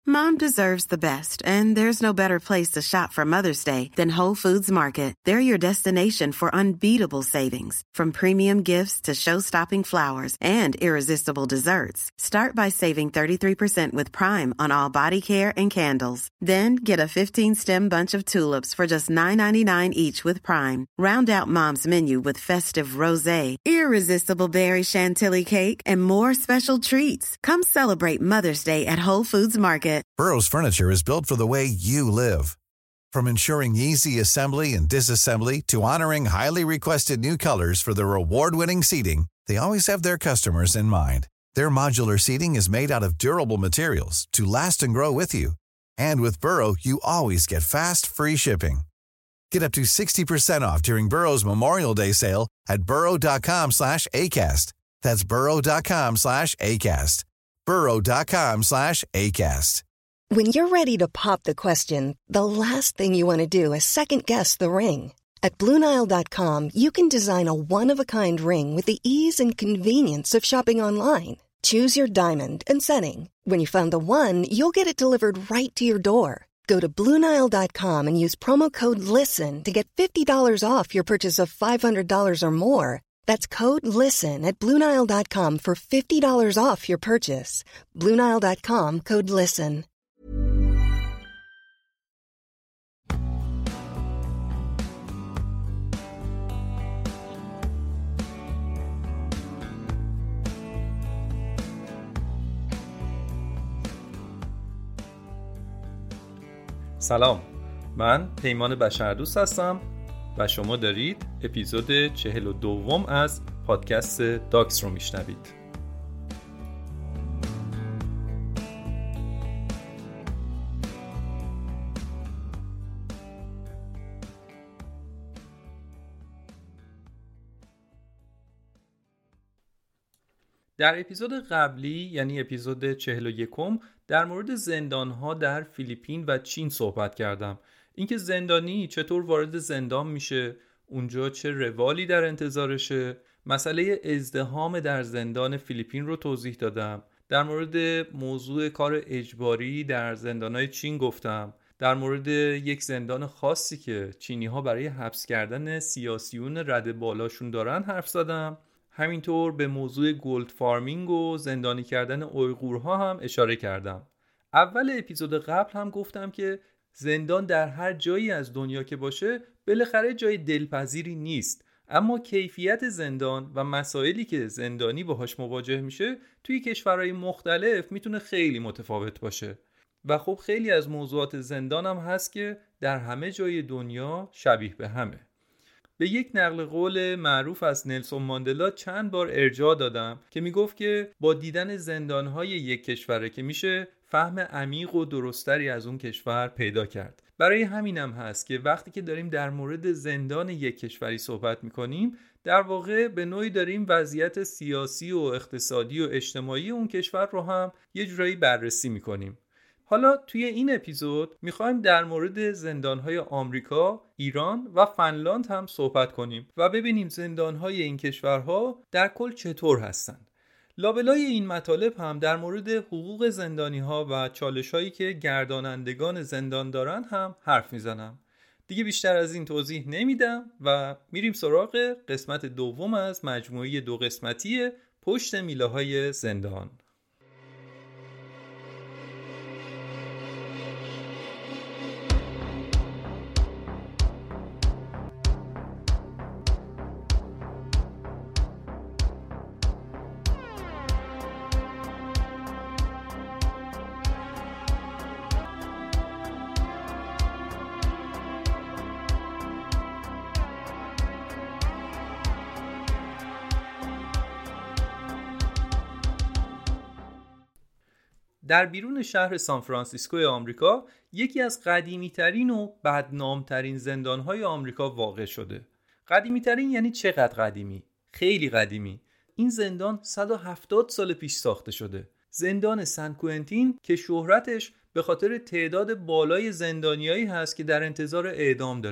Mom deserves the best, and there's no better place to shop for Mother's Day than Whole Foods Market. They're your destination for unbeatable savings, from premium gifts to show-stopping flowers and irresistible desserts. Start by saving 33% with Prime on all body care and candles. Then get a 15-stem bunch of tulips for just $9.99 each with Prime. Round out Mom's menu with festive rosé, irresistible berry chantilly cake, and more special treats. Come celebrate Mother's Day at Whole Foods Market. Burrow's furniture is built for the way you live. From ensuring easy assembly and disassembly to honoring highly requested new colors for their award-winning seating, they always have their customers in mind. Their modular seating is made out of durable materials to last and grow with you. And with Burrow, you always get fast, free shipping. Get up to 60% off during Burrow's Memorial Day sale at burrow.com/ACAST. That's burrow.com/ACAST. burrow.com/ACAST. When you're ready to pop the question, the last thing you want to do is second-guess the ring. At BlueNile.com, you can design a one-of-a-kind ring with the ease and convenience of shopping online. Choose your diamond and setting. When you find the one, you'll get it delivered right to your door. Go to BlueNile.com and use promo code LISTEN to get $50 off your purchase of $500 or more. That's code LISTEN at BlueNile.com for $50 off your purchase. BlueNile.com, code LISTEN. سلام، من پیمان بشردوست هستم و شما دارید اپیزود 42 از پادکست داکس رو میشنوید. در اپیزود قبلی یعنی اپیزود 41 در مورد زندان‌ها در فیلیپین و چین صحبت کردم. اینکه زندانی چطور وارد زندان میشه، اونجا چه روالی در انتظارشه، مسئله ازدحام در زندان فیلیپین رو توضیح دادم. در مورد موضوع کار اجباری در زندان‌های چین گفتم. در مورد یک زندان خاصی که چینی‌ها برای حبس کردن سیاسیون رده بالاشون دارن حرف زدم. همینطور به موضوع گولد فارمینگ و زندانی کردن اویغورها هم اشاره کردم. اول اپیزود قبل هم گفتم که زندان در هر جایی از دنیا که باشه بالاخره جای دلپذیری نیست، اما کیفیت زندان و مسائلی که زندانی باهاش مواجه میشه توی کشورهای مختلف میتونه خیلی متفاوت باشه و خب خیلی از موضوعات زندان هم هست که در همه جای دنیا شبیه به همه. به یک نقل قول معروف از نلسون ماندلا چند بار ارجاع دادم که میگفت که با دیدن زندانهای یک کشوره که میشه فهم عمیق و درستری از اون کشور پیدا کرد. برای همینم هست که وقتی که داریم در مورد زندان یک کشوری صحبت میکنیم در واقع به نوعی داریم وضعیت سیاسی و اقتصادی و اجتماعی اون کشور رو هم یه جورایی بررسی میکنیم. حالا توی این اپیزود میخوایم در مورد زندانهای آمریکا، ایران و فنلاند هم صحبت کنیم و ببینیم زندانهای این کشورها در کل چطور هستند. لابلای این مطالب هم در مورد حقوق زندانیها و چالشهایی که گردانندگان زندان دارن هم حرف میزنم. دیگه بیشتر از این توضیح نمیدم و میریم سراغ قسمت دوم از مجموعه 2 قسمتی پشت میله های زندان. در بیرون شهر سانفرانسیسکو آمریکا یکی از قدیمی‌ترین و بدنام‌ترین زندان‌های آمریکا واقع شده. قدیمی‌ترین یعنی چقدر قدیمی؟ خیلی قدیمی. این زندان 170 سال پیش ساخته شده. زندان سن کوئنتین که شهرتش به خاطر تعداد بالای زندانیایی هست که در انتظار اعدام داره.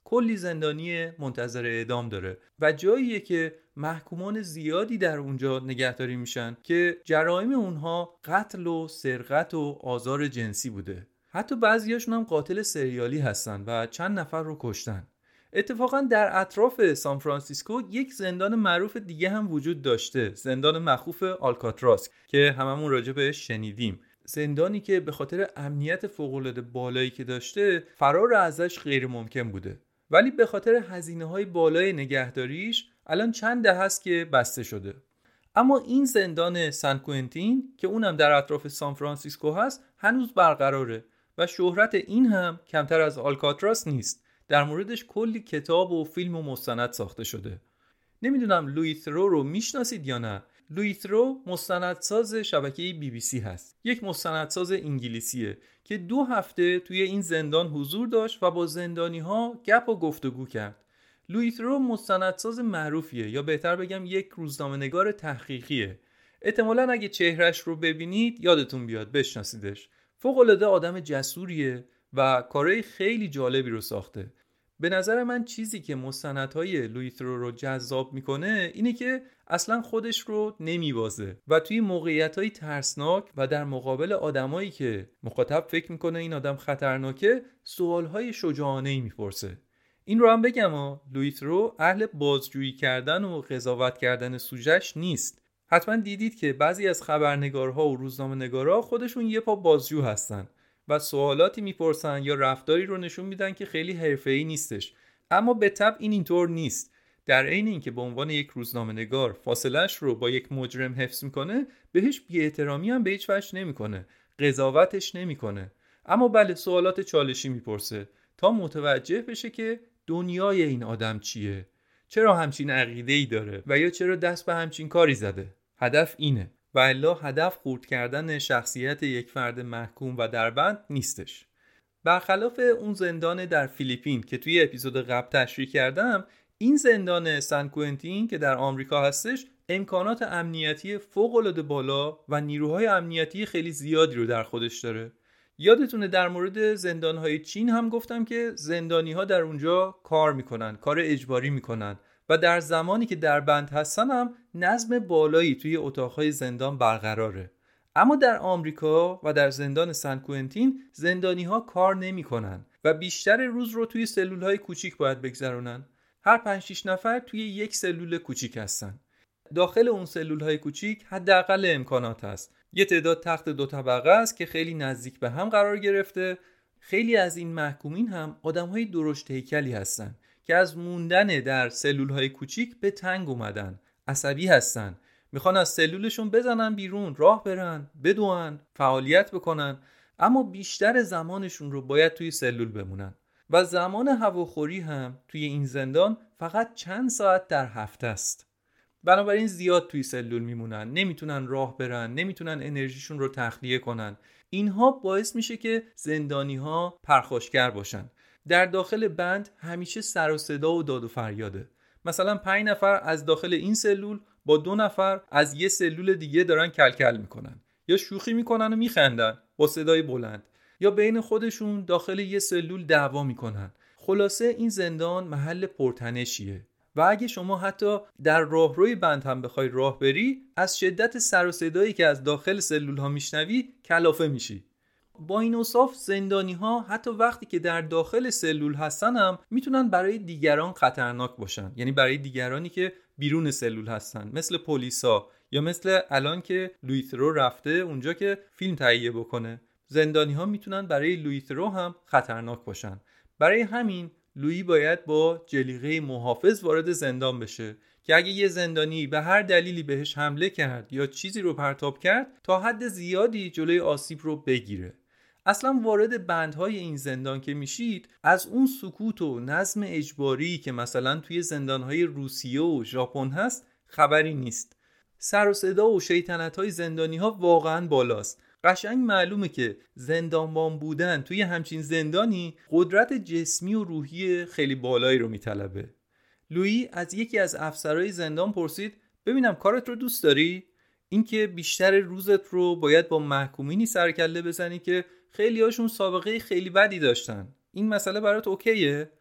کلی زندانی منتظر اعدام داره و جاییه که محکومان زیادی در اونجا نگهداری میشن که جرایم اونها قتل و سرقت و آزار جنسی بوده. حتی بعضیاشون هم قاتل سریالی هستن و چند نفر رو کشتن. اتفاقا در اطراف سان فرانسیسکو یک زندان معروف دیگه هم وجود داشته، زندان مخوف آلکاتراز که هممون راجع بهش شنیدیم. زندانی که به خاطر امنیت فوق‌العاده بالایی که داشته فرار ازش غیر ممکن بوده، ولی به خاطر هزینه‌های بالای نگهداریش الان چند دهه است که بسته شده. اما این زندان سن کوئنتین که اونم در اطراف سان فرانسیسکو هست هنوز برقراره و شهرت این هم کمتر از آلکاتراز نیست. در موردش کلی کتاب و فیلم و مستند ساخته شده. نمیدونم لویی ترو رو میشناسید یا نه. لویی ترو مستندساز شبکه BBC هست. یک مستندساز انگلیسیه که 2 هفته توی این زندان حضور داشت و با زندانی‌ها گپ و گفتگو کرد. لویی ترو مستندساز معروفیه، یا بهتر بگم یک روزنامه‌نگار تحقیقیه. احتمالاً اگه چهرهش رو ببینید یادتون بیاد بشناسیدش. فوق‌العاده آدم جسوریه و کارهای خیلی جالبی رو ساخته. به نظر من چیزی که مستندهای لویی ترو رو جذاب میکنه اینه که اصلا خودش رو نمیبازه و توی موقعیت‌های ترسناک و در مقابل آدمایی که مخاطب فکر میکنه این آدم خطرناکه سوالهای شجاعانه‌ای میپرسه. این رو هم بگم لویی ترو اهل بازجویی کردن و قضاوت کردن سوژه‌اش نیست. حتما دیدید که بعضی از خبرنگارها و روزنامه‌نگارا خودشون یه پا بازجو هستن و سوالاتی میپرسن یا رفتاری رو نشون میدن که خیلی حرفه‌ای نیستش. اما به طبع اینطور نیست. در عین اینکه به عنوان یک روزنامه‌نگار فاصله‌اش رو با یک مجرم حفظ میکنه، بهش بی‌احترامی هم به هیچ وجه نمیکنه، قضاوتش نمیکنه. اما بله سوالات چالشی میپرسه تا متوجه بشه که دنیای این آدم چیه، چرا همچین عقیده‌ای داره و یا چرا دست به همچین کاری زده. هدف اینه. و الا هدف خرد کردن شخصیت یک فرد محکوم و در بند نیستش. برخلاف اون زندان در فیلیپین که توی اپیزود قبل تشریح کردم، این زندان سن کوئنتین که در آمریکا هستش امکانات امنیتی فوق‌العاده بالا و نیروهای امنیتی خیلی زیادی رو در خودش داره. یادتونه در مورد زندان‌های چین هم گفتم که زندانی‌ها در اونجا کار میکنن، کار اجباری میکنن و در زمانی که در بند هستن هم نظم بالایی توی اتاقهای زندان برقراره. اما در آمریکا و در زندان سن کوئنتین زندانی‌ها کار نمی‌کنن و بیشتر روز رو توی سلول‌های کوچیک باید بگذرونن. هر 5-6 نفر توی یک سلول کوچیک هستن. داخل اون سلول‌های کوچیک حداقل امکانات هست. یه تعداد تخت 2 طبقه است که خیلی نزدیک به هم قرار گرفته. خیلی از این محکومین هم آدم‌های درشت هیکلی هستن که از موندن در سلول‌های کوچیک به تنگ اومدن، عصبی هستن، میخوان از سلولشون بزنن بیرون، راه برن، بدوئن، فعالیت بکنن، اما بیشتر زمانشون رو باید توی سلول بمونن و زمان هواخوری هم توی این زندان فقط چند ساعت در هفته است. بنابراین زیاد توی سلول میمونن، نمیتونن راه برن، نمیتونن انرژیشون رو تخلیه کنن. اینها باعث میشه که زندانی‌ها پرخاشگر باشن. در داخل بند همیشه سر و صدا و داد و فریاده. مثلا 5 نفر از داخل این سلول با 2 نفر از یه سلول دیگه دارن کلکل میکنن، یا شوخی میکنن و میخندن با صدای بلند، یا بین خودشون داخل یه سلول دعوا میکنن. خلاصه این زندان محل پرتنشیه و اگه شما حتی در راهروی بند هم بخوای راه بری، از شدت سر و صدایی که از داخل سلول ها میشنوی کلافه میشی. با این اوصاف زندانی ها حتی وقتی که در داخل سلول هستن هم میتونن برای دیگران خطرناک باشن، یعنی برای دیگرانی که بیرون سلول هستن، مثل پلیسا یا مثل الان که لویی ترو رفته اونجا که فیلم تهیه بکنه. زندانی ها میتونن برای لویی ترو هم خطرناک باشن. برای همین لویی باید با جلیقه محافظ وارد زندان بشه که اگه یه زندانی به هر دلیلی بهش حمله کرد یا چیزی رو پرتاب کرد تا حد زیادی جلوی آسیب رو بگیره. اصلا وارد بندهای این زندان که میشید، از اون سکوت و نظم اجباری که مثلا توی زندانهای روسیه و ژاپن هست خبری نیست. سر و صدا و شیطنت‌های زندانی‌ها واقعاً بالاست. قشنگ معلومه که زندانبان بودن توی همچین زندانی قدرت جسمی و روحی خیلی بالایی رو میطلبه. لویی از یکی از افسرهای زندان پرسید ببینم کارت رو دوست داری؟ اینکه بیشتر روزت رو باید با محکومینی سرکله بزنی که خیلی هاشون سابقه خیلی بدی داشتن، این مسئله برات اوکیه؟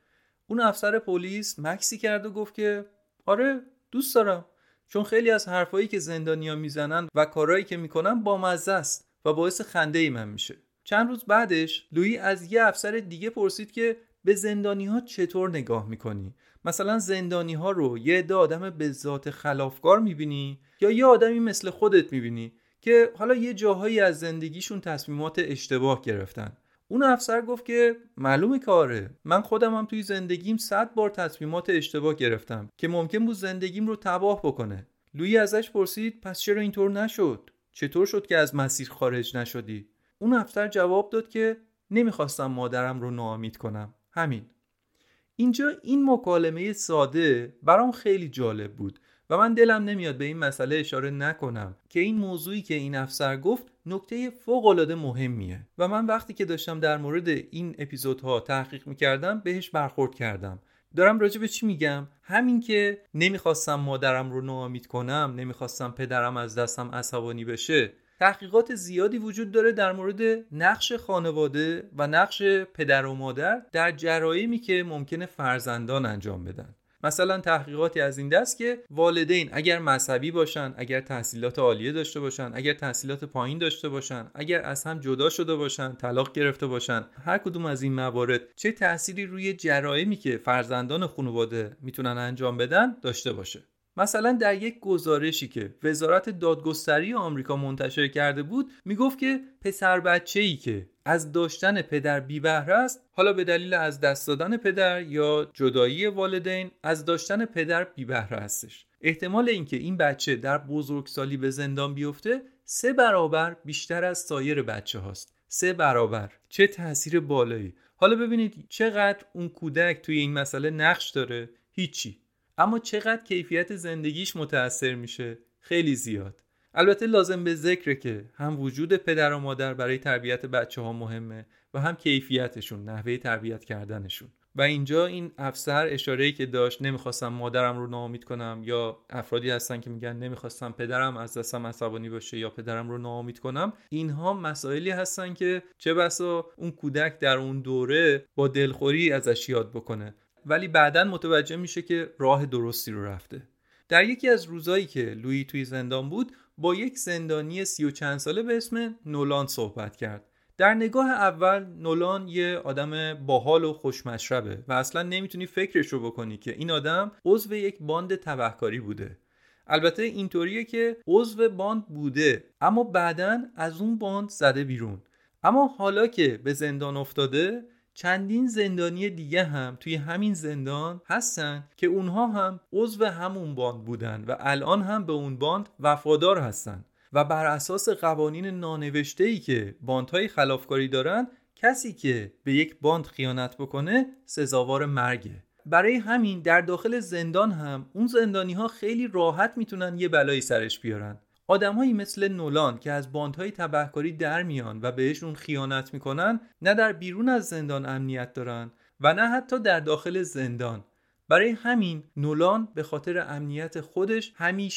اون افسر پلیس مکسی کرد و گفت که آره دوست دارم، چون خیلی از حرفایی که زندانیا میزنن و کارهایی که میکنن بامزه است و باعث خنده من میشه. چند روز بعدش لویی از یه افسر دیگه پرسید که به زندانی‌ها چطور نگاه میکنی؟ مثلا زندانی‌ها رو یه عده آدم به ذات خلافکار میبینی یا یه آدمی مثل خودت میبینی که حالا یه جاهایی از زندگیشون تصمیمات اشتباه گرفتن؟ اون افسر گفت که معلومه کاره، من خودم هم توی زندگیم 100 بار تصمیمات اشتباه گرفتم که ممکن بود زندگیم رو تباه بکنه. لویی ازش پرسید پس چرا اینطور نشد؟ چطور شد که از مسیر خارج نشدی؟ اون افسر جواب داد که نمیخواستم مادرم رو ناامید کنم، همین. اینجا این مکالمه ساده برام خیلی جالب بود و من دلم نمیاد به این مسئله اشاره نکنم که این موضوعی که این افسر گفت نکته فوق‌العاده مهمیه و من وقتی که داشتم در مورد این اپیزودها تحقیق میکردم بهش برخورد کردم. دارم راجع به چی میگم؟ همین که نمیخواستم مادرم رو ناامید کنم، نمیخواستم پدرم از دستم عصبانی بشه. تحقیقات زیادی وجود داره در مورد نقش خانواده و نقش پدر و مادر در جرایمی که ممکنه فرزندان انجام بدن. مثلا تحقیقاتی از این دست که والدین اگر مذهبی باشن، اگر تحصیلات عالیه داشته باشن، اگر تحصیلات پایین داشته باشن، اگر از هم جدا شده باشن، طلاق گرفته باشن، هر کدوم از این موارد چه تأثیری روی جرایمی که فرزندان خانواده میتونن انجام بدن داشته باشه. مثلا در یک گزارشی که وزارت دادگستری آمریکا منتشر کرده بود میگفت که پسر بچه‌ای که از داشتن پدر بی بهره است، حالا به دلیل از دست دادن پدر یا جدایی والدین از داشتن پدر بی بهره هستش، احتمال اینکه این بچه در بزرگسالی به زندان بیفته 3 برابر بیشتر از سایر بچه هاست. 3 برابر. چه تأثیر بالایی. حالا ببینید چقدر اون کودک توی این مسئله نقش داره. هیچی. اما چقدر کیفیت زندگیش متأثر میشه؟ خیلی زیاد. البته لازم به ذکره که هم وجود پدر و مادر برای تربیت بچه ها مهمه و هم کیفیتشون، نحوه تربیت کردنشون. و اینجا این افسر اشاره‌ای که داشت نمیخواستم مادرم رو ناامید کنم، یا افرادی هستن که میگن نمیخواستم پدرم از دستم عصبانی باشه یا پدرم رو ناامید کنم، اینها مسائلی هستن که چه بسا اون کودک در اون دوره با دلخوری ازش یاد بکنه ولی بعداً متوجه میشه که راه درستی رو رفته. در یکی از روزایی که لویی توی زندان بود با یک زندانی 30 و چند ساله به اسم نولان صحبت کرد. در نگاه اول نولان یه آدم باحال و خوشمشربه و اصلا نمیتونی فکرش رو بکنی که این آدم عضو یک باند تبهکاری بوده. البته اینطوریه که عضو باند بوده اما بعداً از اون باند زده بیرون. اما حالا که به زندان افتاده چندین زندانی دیگه هم توی همین زندان هستن که اونها هم عضو همون باند بودن و الان هم به اون باند وفادار هستن و بر اساس قوانین نانوشته‌ای که باندهای خلافکاری دارن کسی که به یک باند خیانت بکنه سزاوار مرگه. برای همین در داخل زندان هم اون زندانی‌ها خیلی راحت میتونن یه بلایی سرش بیارن. آدم‌هایی مثل نولان که از باندهای تبهکاری در میان و بهشون خیانت میکنن نه در بیرون از زندان امنیت دارن و نه حتی در داخل زندان. برای همین نولان به خاطر امنیت خودش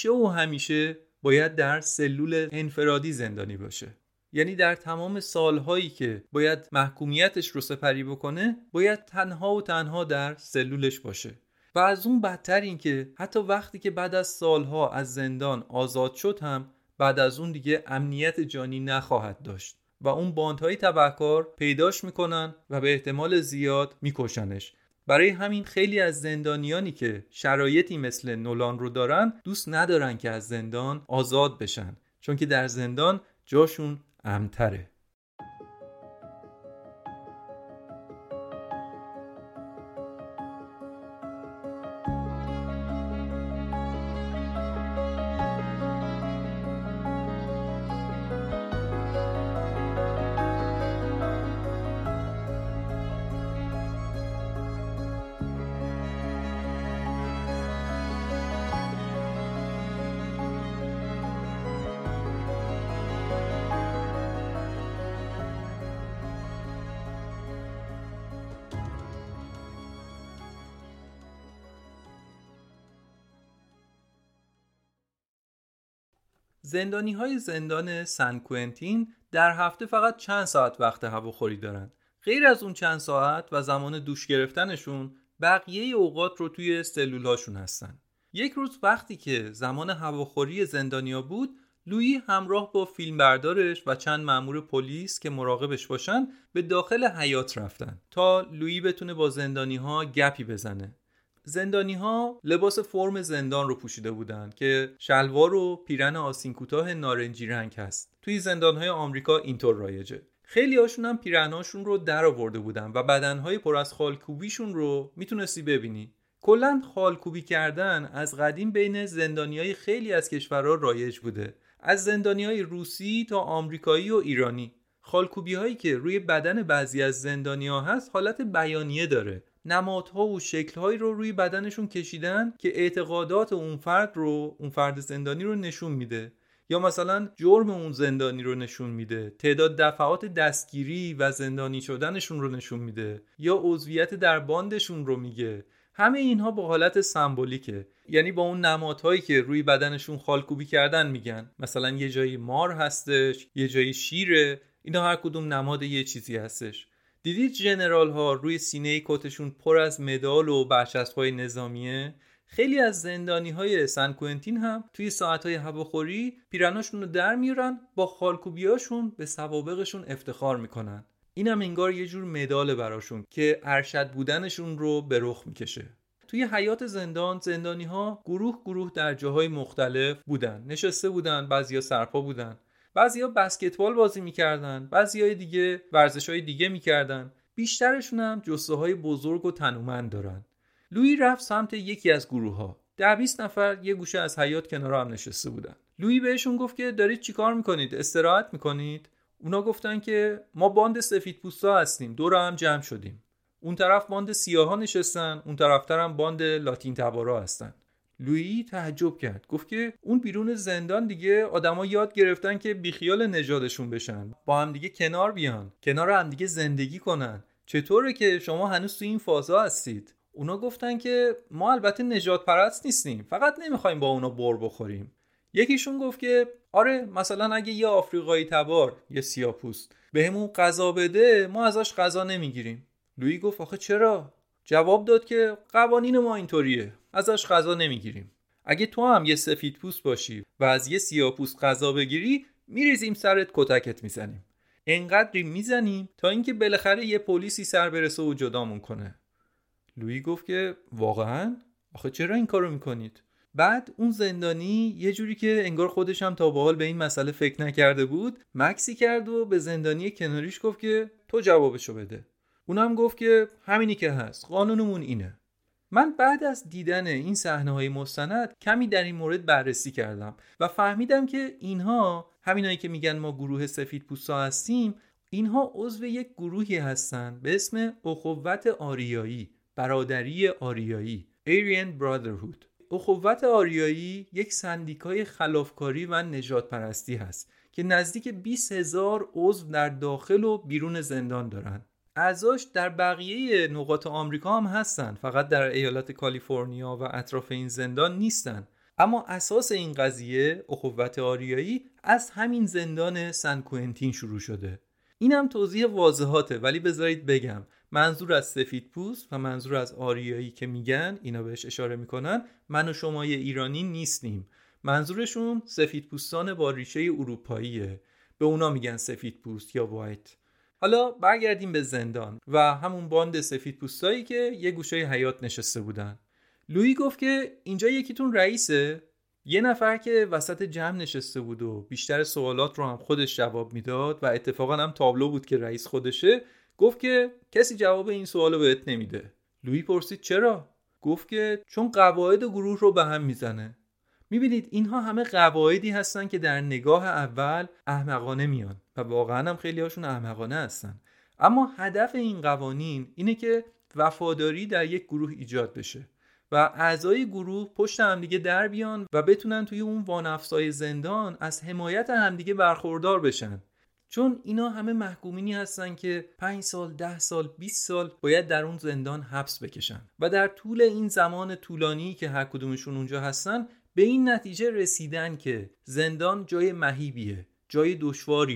همیشه باید در سلول انفرادی زندانی باشه. یعنی در تمام سالهایی که باید محکومیتش رو سپری بکنه باید تنها در سلولش باشه. و از اون بدتر این که حتی وقتی که بعد از سالها از زندان آزاد شد هم بعد از اون دیگه امنیت جانی نخواهد داشت و اون باندهای تبهکار پیداش میکنن و به احتمال زیاد میکشنش. برای همین خیلی از زندانیانی که شرایطی مثل نولان رو دارن دوست ندارن که از زندان آزاد بشن، چون که در زندان جاشون امن‌تره. زندانی‌های زندان سن کوئنتین در هفته فقط چند ساعت وقت هواخوری دارن. غیر از اون چند ساعت و زمان دوش گرفتنشون بقیه اوقات رو توی سلولاشون هستن. یک روز وقتی که زمان هواخوری زندانیا بود، لویی همراه با فیلمبردارش و چند مأمور پلیس که مراقبش باشن به داخل حیاط رفتن تا لویی بتونه با زندانی‌ها گپی بزنه. زندانی‌ها لباس فرم زندان رو پوشیده بودن که شلوار و پیرن آستین کوتاه نارنجی رنگ هست. توی زندان‌های آمریکا اینطور رایجه. خیلی هاشون هم پیرناشون رو در آورده بودن و بدنهای پر از خالکوبیشون رو میتونستی ببینی. کلاً خالکوبی کردن از قدیم بین زندانیای خیلی از کشورها رایج بوده. از زندانیای روسی تا آمریکایی و ایرانی. خالکوبی هایی که روی بدن بعضی از زندانیا هست حالت بیانیه داره. نمادها و شکل‌هایی رو روی بدنشون کشیدن که اعتقادات اون فرد زندانی رو نشون میده. یا مثلا جرم اون زندانی رو نشون میده، تعداد دفعات دستگیری و زندانی شدنشون رو نشون میده، یا عضویت در باندشون رو میگه. همه اینها با حالت سمبولیکه، یعنی با اون نمادهایی که روی بدنشون خالکوبی کردن میگن. مثلا یه جایی مار هستش، یه جایی شیره، اینا هر کدوم نماد یه چیزی هستش. دیدید ژنرال ها روی سینه کتشون پر از مدال و برچسب‌های نظامیه؟ خیلی از زندانی‌های سن کوئنتین هم توی ساعت‌های هواخوری پیرناشون رو در میارن، با خالکوبیاشون به سوابقشون افتخار میکنن. اینم انگار یه جور مدال براشون که ارشد بودنشون رو به رخ میکشه. توی حیاط زندان زندانی‌ها گروه در جاهای مختلف بودن، نشسته بودن، بعضیا سرپا بودن، بعضیا بسکتبال بازی میکردن، بعضیا دیگه ورزش‌های دیگه میکردن. بیشترشون هم جثه‌های بزرگ و تنومند دارن. لویی رفت سمت یکی از گروه‌ها. 10-20 نفر یه گوشه از حیاط کنار هم نشسته بودن. لویی بهشون گفت که دارید چیکار میکنید؟ استراحت میکنید؟ اونا گفتن که ما باند سفیدپوستا هستیم، دور هم جمع شدیم. اون طرف باند سیاها نشستن، اون طرفتر هم باند لاتین تبارا هستن. لویی تعجب کرد، گفت که اون بیرون زندان دیگه آدما یاد گرفتن که بیخیال نژادشون بشن، با هم دیگه کنار بیان، کنار هم دیگه زندگی کنن. چطوره که شما هنوز تو این فازا هستید؟ اونا گفتن که ما البته نژاد پرست نیستیم، فقط نمیخوایم با اونا بر بخوریم. یکیشون گفت که آره، مثلا اگه یه آفریقایی تبار، یه سیاه‌پوست بهمون غذا بده، ما ازش غذا نمیگیریم. لویی گفت آخه چرا؟ جواب داد که قوانین ما اینطوریه، ازش غذا نمیگیریم. اگه تو هم یه سفیدپوست باشی و از یه سیاه‌پوست غذا بگیری، میریزیم سرت، کتکت میزنیم. انقدری میزنیم تا اینکه بالاخره یه پلیسی سر برسه و جدامون کنه. لویی گفت که واقعاً؟ آخه چرا این کارو میکنید؟ بعد اون زندانی یه جوری که انگار خودش هم تا به حال به این مسئله فکر نکرده بود، مکسی کرد و به زندانی کناریش گفت که تو جوابشو بده. اونم گفت که همینی که هست، قانونمون اینه. من بعد از دیدن این صحنه‌های مستند کمی در این مورد بررسی کردم و فهمیدم که اینها، همینایی که میگن ما گروه سفیدپوستا هستیم، اینها عضو یک گروهی هستن به اسم اخوت آریایی، برادری آریایی، Aryan Brotherhood. اخوت آریایی یک سندیکای خلافکاری و نژاد پرستی هست که نزدیک 20,000 عضو در داخل و بیرون زندان دارن. اعضاش در بقیه نقاط آمریکا هم هستن، فقط در ایالت کالیفرنیا و اطراف این زندان نیستن. اما اساس این قضیه، اخوت آریایی، از همین زندان سن کوئنتین شروع شده. اینم توضیح واضحاته، ولی بذارید بگم. منظور از سفیدپوست و منظور از آریایی که میگن، اینا بهش اشاره میکنن، من و شمای ایرانی نیستیم. منظورشون سفیدپوستان با ریشه اروپاییه. به اونا میگن سفیدپوست یا وایت. حالا برگردیم به زندان و همون باند سفیدپوستایی که یه گوشه حیاط نشسته بودن. لویی گفت که اینجا یکیتون رئیسه؟ یه نفر که وسط جمع نشسته بود و بیشتر سوالات رو هم خودش جواب میداد و اتفاقا هم تابلو بود که رئیس خودشه، گفت که کسی جواب این سوالو بهت نمیده. لویی پرسید چرا؟ گفت که چون قواعد گروه رو به هم میزنه. میبینید اینها همه قواعدی هستن که در نگاه اول احمقانه میان و واقعا هم خیلی هاشون احمقانه هستن، اما هدف این قوانین اینه که وفاداری در یک گروه ایجاد بشه و اعضای گروه پشت همدیگه در بیان و بتونن توی اون وانفسای زندان از حمایت همدیگه برخوردار بشن. چون اینا همه محکومینی هستن که 5 سال، 10 سال، 20 سال باید در اون زندان حبس بکشن و در طول این زمان طولانی که هر کدومشون اونجا هستن به این نتیجه رسیدن که زندان جای مهیبیه، جای دشواریه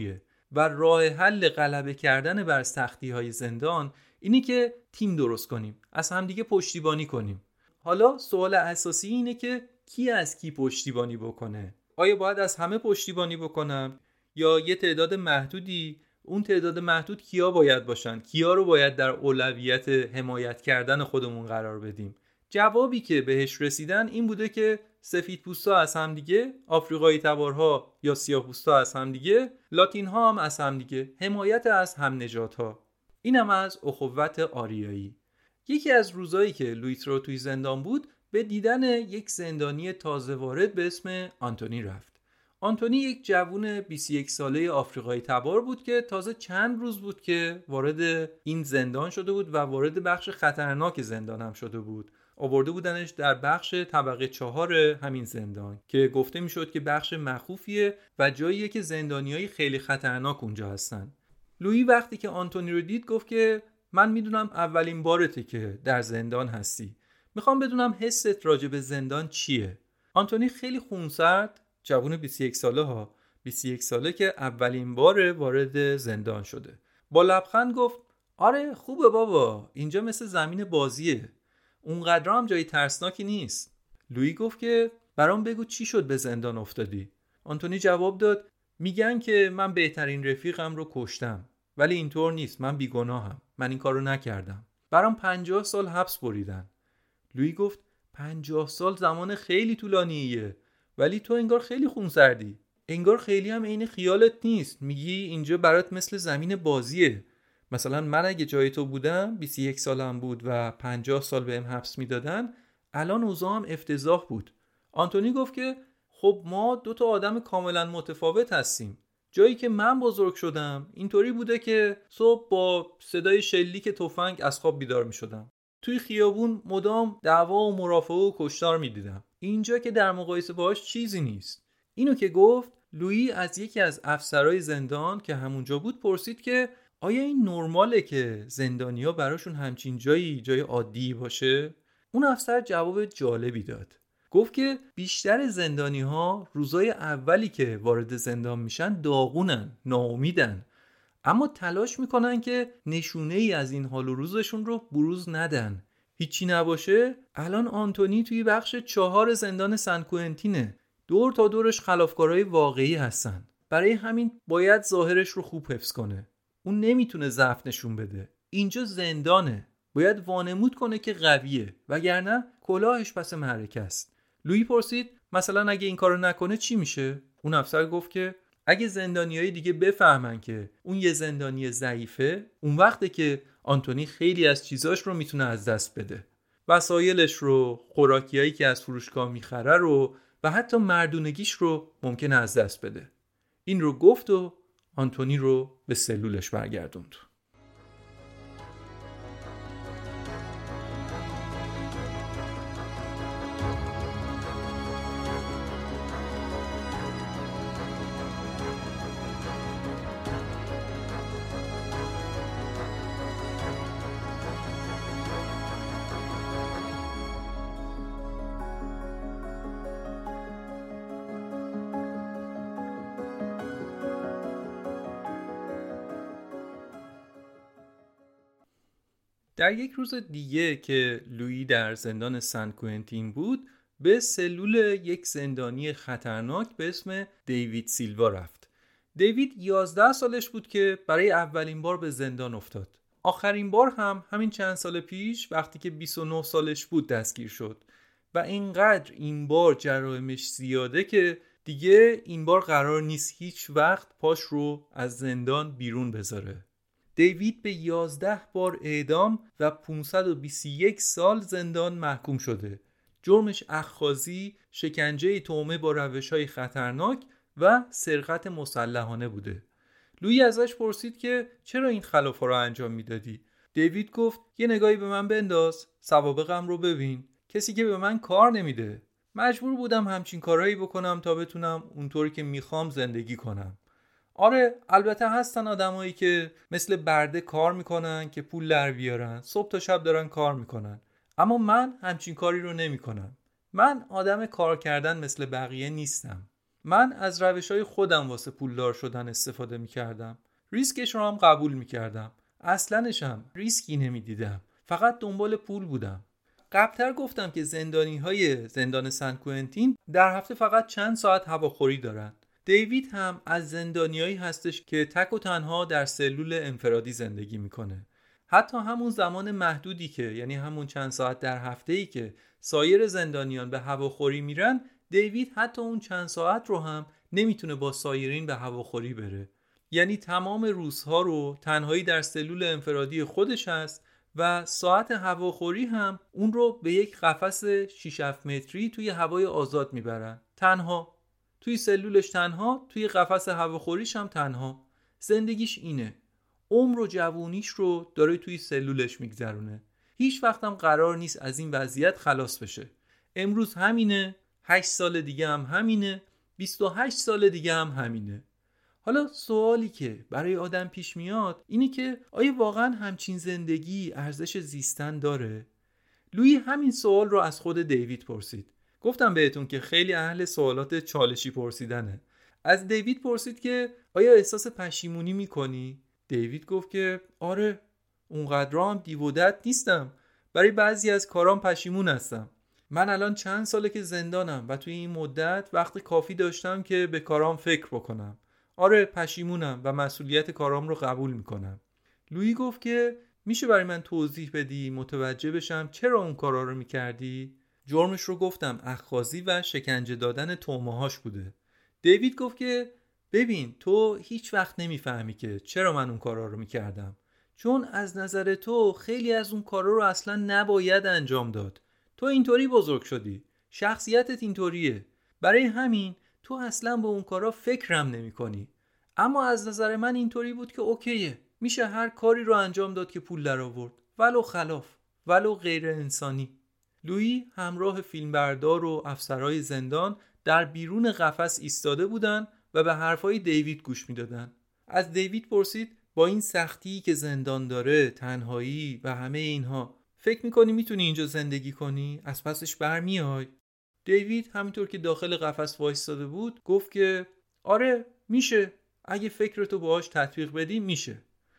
و راه حل غلبه کردن بر سختی‌های زندان اینی که تیم درست کنیم، از همدیگه پشتیبانی کنیم. حالا سوال اساسی اینه که کی از کی پشتیبانی بکنه؟ آیا باید از همه پشتیبانی بکنم یا یه تعداد محدودی؟ اون تعداد محدود کیا باید باشن؟ کیا رو باید در اولویت حمایت کردن خودمون قرار بدیم؟ جوابی که بهش رسیدن این بوده که سفیدپوستا از همدیگه، آفریقایی تبارها یا سیاه‌پوستا از همدیگه، لاتین‌ها هم از همدیگه، حمایت از هم نژادها. اینم از اخوت آریایی. یکی از روزایی که لویترو توی زندان بود به دیدن یک زندانی تازه وارد به اسم آنتونی رفت. آنتونی یک جوون 21 ساله آفریقایی تبار بود که تازه چند روز بود که وارد این زندان شده بود و وارد بخش خطرناک زندان هم شده بود. آورده بودنش در بخش طبقه 4 همین زندان که گفته میشد که بخش مخوفیه و جاییه که زندانیای خیلی خطرناک اونجا هستن. لویی وقتی که آنتونی رو دید گفت که من میدونم اولین بارته که در زندان هستی. میخوام بدونم حست راجع به زندان چیه؟ آنتونی خیلی خونسرد، جوون 21 ساله که اولین بار وارد زندان شده، با لبخند گفت آره خوبه بابا، اینجا مثل زمین بازیه، اونقدر هم جای ترسناکی نیست. لویی گفت که برام بگو چی شد به زندان افتادی؟ آنتونی جواب داد میگن که من بهترین رفیقم رو کشتم، ولی اینطور نیست، من بیگناهم، من این کارو نکردم. برام 50 سال حبس بریدن. لویی گفت 50 سال زمان خیلی طولانیه، ولی تو انگار خیلی خونسردی، انگار خیلی هم عین خیالت نیست، میگی اینجا برات مثل زمین بازیه. مثلا من اگه جای تو بودم 21 سالم بود و 50 سال بهم حبس میدادن، الان اوضاعم افتضاح بود. آنتونی گفت که خب ما دو تا آدم کاملا متفاوت هستیم. جایی که من بزرگ شدم اینطوری بوده که صبح با صدای شلیک تفنگ از خواب بیدار میشدم. توی خیابون مدام دعوا و مرافعه و کشتار میدیدم. اینجا که در مقایسه باهاش چیزی نیست. اینو که گفت، لویی از یکی از افسرهای زندان که همونجا بود پرسید که آیا این نرماله که زندانیا براشون همچین جای عادی باشه؟ اون افسر جواب جالبی داد. گفت که بیشتر زندانی‌ها روزای اولی که وارد زندان میشن داغونن، ناامیدن، اما تلاش میکنن که نشونه‌ای از این حال و روزشون رو بروز ندن. هیچی نباشه، الان آنتونی توی بخش 4 زندان سن کوئنتینه. دور تا دورش خلافکارای واقعی هستن. برای همین باید ظاهرش رو خوب حفظ کنه. اون نمیتونه ضعف نشون بده. اینجا زندانه. باید وانمود کنه که قویه، وگرنه کلاهش پس معرکه است. لویی پرسید مثلا اگه این کارو نکنه چی میشه؟ اون افسر گفت که اگه زندانیای دیگه بفهمن که اون یه زندانی ضعیفه، اون وقته که آنتونی خیلی از چیزاش رو میتونه از دست بده. وسایلش رو، خوراکیایی که از فروشگاه میخره رو و حتی مردونگیش رو ممکنه از دست بده. این رو گفت و آنتونی رو به سلولش برگردوند. در یک روز دیگه که لویی در زندان سن کوئنتین بود، به سلول یک زندانی خطرناک به اسم دیوید سیلوا رفت. دیوید 11 سالش بود که برای اولین بار به زندان افتاد. آخرین بار هم همین چند سال پیش وقتی که 29 سالش بود دستگیر شد و اینقدر این بار جرائمش زیاده که دیگه این بار قرار نیست هیچ وقت پاش رو از زندان بیرون بذاره. دیوید به 11 بار اعدام و 521 سال زندان محکوم شده. جرمش اخاذی، شکنجه تومه با روش‌های خطرناک و سرقت مسلحانه بوده. لویی ازش پرسید که چرا این خلافا رو انجام میدادی؟ دیوید گفت یه نگاهی به من بنداز، سوابقم رو ببین. کسی که به من کار نمیده. مجبور بودم همچین کارهایی بکنم تا بتونم اونطوری که میخوام زندگی کنم. آره البته هستن آدمایی که مثل برده کار میکنن که پول در بیارن، صبح تا شب دارن کار میکنن، اما من همچین کاری رو نمیکنم. من آدم کار کردن مثل بقیه نیستم. من از روش‌های خودم واسه پولدار شدن استفاده می‌کردم. ریسکش رو هم قبول می‌کردم. اصلنش هم ریسکی نمی‌دیدم. فقط دنبال پول بودم. قبل‌تر گفتم که زندانی‌های زندان سن کوئنتین در هفته فقط چند ساعت هواخوری دارن. دیوید هم از زندانیایی هستش که تک و تنها در سلول انفرادی زندگی میکنه. حتی همون زمان محدودی که یعنی همون چند ساعت در هفته‌ای که سایر زندانیان به هواخوری میرن، دیوید حتی اون چند ساعت رو هم نمیتونه با سایرین به هواخوری بره. یعنی تمام روزها رو تنهایی در سلول انفرادی خودش هست و ساعت هواخوری هم اون رو به یک قفس 6-7 متری توی هوای آزاد میبرن. تنها توی سلولش، تنها توی قفس هواخوریش هم تنها. زندگیش اینه. عمر و جوونیش رو داره توی سلولش میگذرونه. هیچ وقت هم قرار نیست از این وضعیت خلاص بشه. امروز همینه، 8 سال دیگه هم همینه، 28 سال دیگه هم همینه. حالا سوالی که برای آدم پیش میاد اینه که آیا واقعا همچین زندگی ارزش زیستن داره؟ لویی همین سوال رو از خود دیوید پرسید. گفتم بهتون که خیلی اهل سوالات چالشی پرسیدنه. از دیوید پرسید که آیا احساس پشیمونی میکنی؟ دیوید گفت که آره، اونقدر هم دیودت نیستم. برای بعضی از کارام پشیمون هستم. من الان چند ساله که زندانم و توی این مدت وقت کافی داشتم که به کارام فکر بکنم. آره پشیمونم و مسئولیت کارام رو قبول میکنم. لویی گفت که میشه برای من توضیح بدی متوجه بشم چرا اون کارا رو میکردی؟ جرمش رو گفتم اخاذی و شکنجه دادن طعمه‌هاش بوده. دیوید گفت که ببین تو هیچ وقت نمیفهمی که چرا من اون کارا رو میکردم، چون از نظر تو خیلی از اون کارا رو اصلا نباید انجام داد. تو اینطوری بزرگ شدی، شخصیتت اینطوریه، برای همین تو اصلا به اون کارا فکرم نمی کنی. اما از نظر من اینطوری بود که اوکیه، میشه هر کاری رو انجام داد که پول در آورد، ولو خلاف، ولو غیر انسانی. لویی همراه فیلمبردار و افسرهای زندان در بیرون قفس ایستاده بودن و به حرفای دیوید گوش میدادن. از دیوید پرسید با این سختی که زندان داره، تنهایی و همه اینها، فکر میکنی میتونی اینجا زندگی کنی؟ از پسش برمیای؟ دیوید همینطور که داخل قفس وایستاده بود گفت که آره میشه، اگه فکرتو باهاش تطبیق بدی میشه.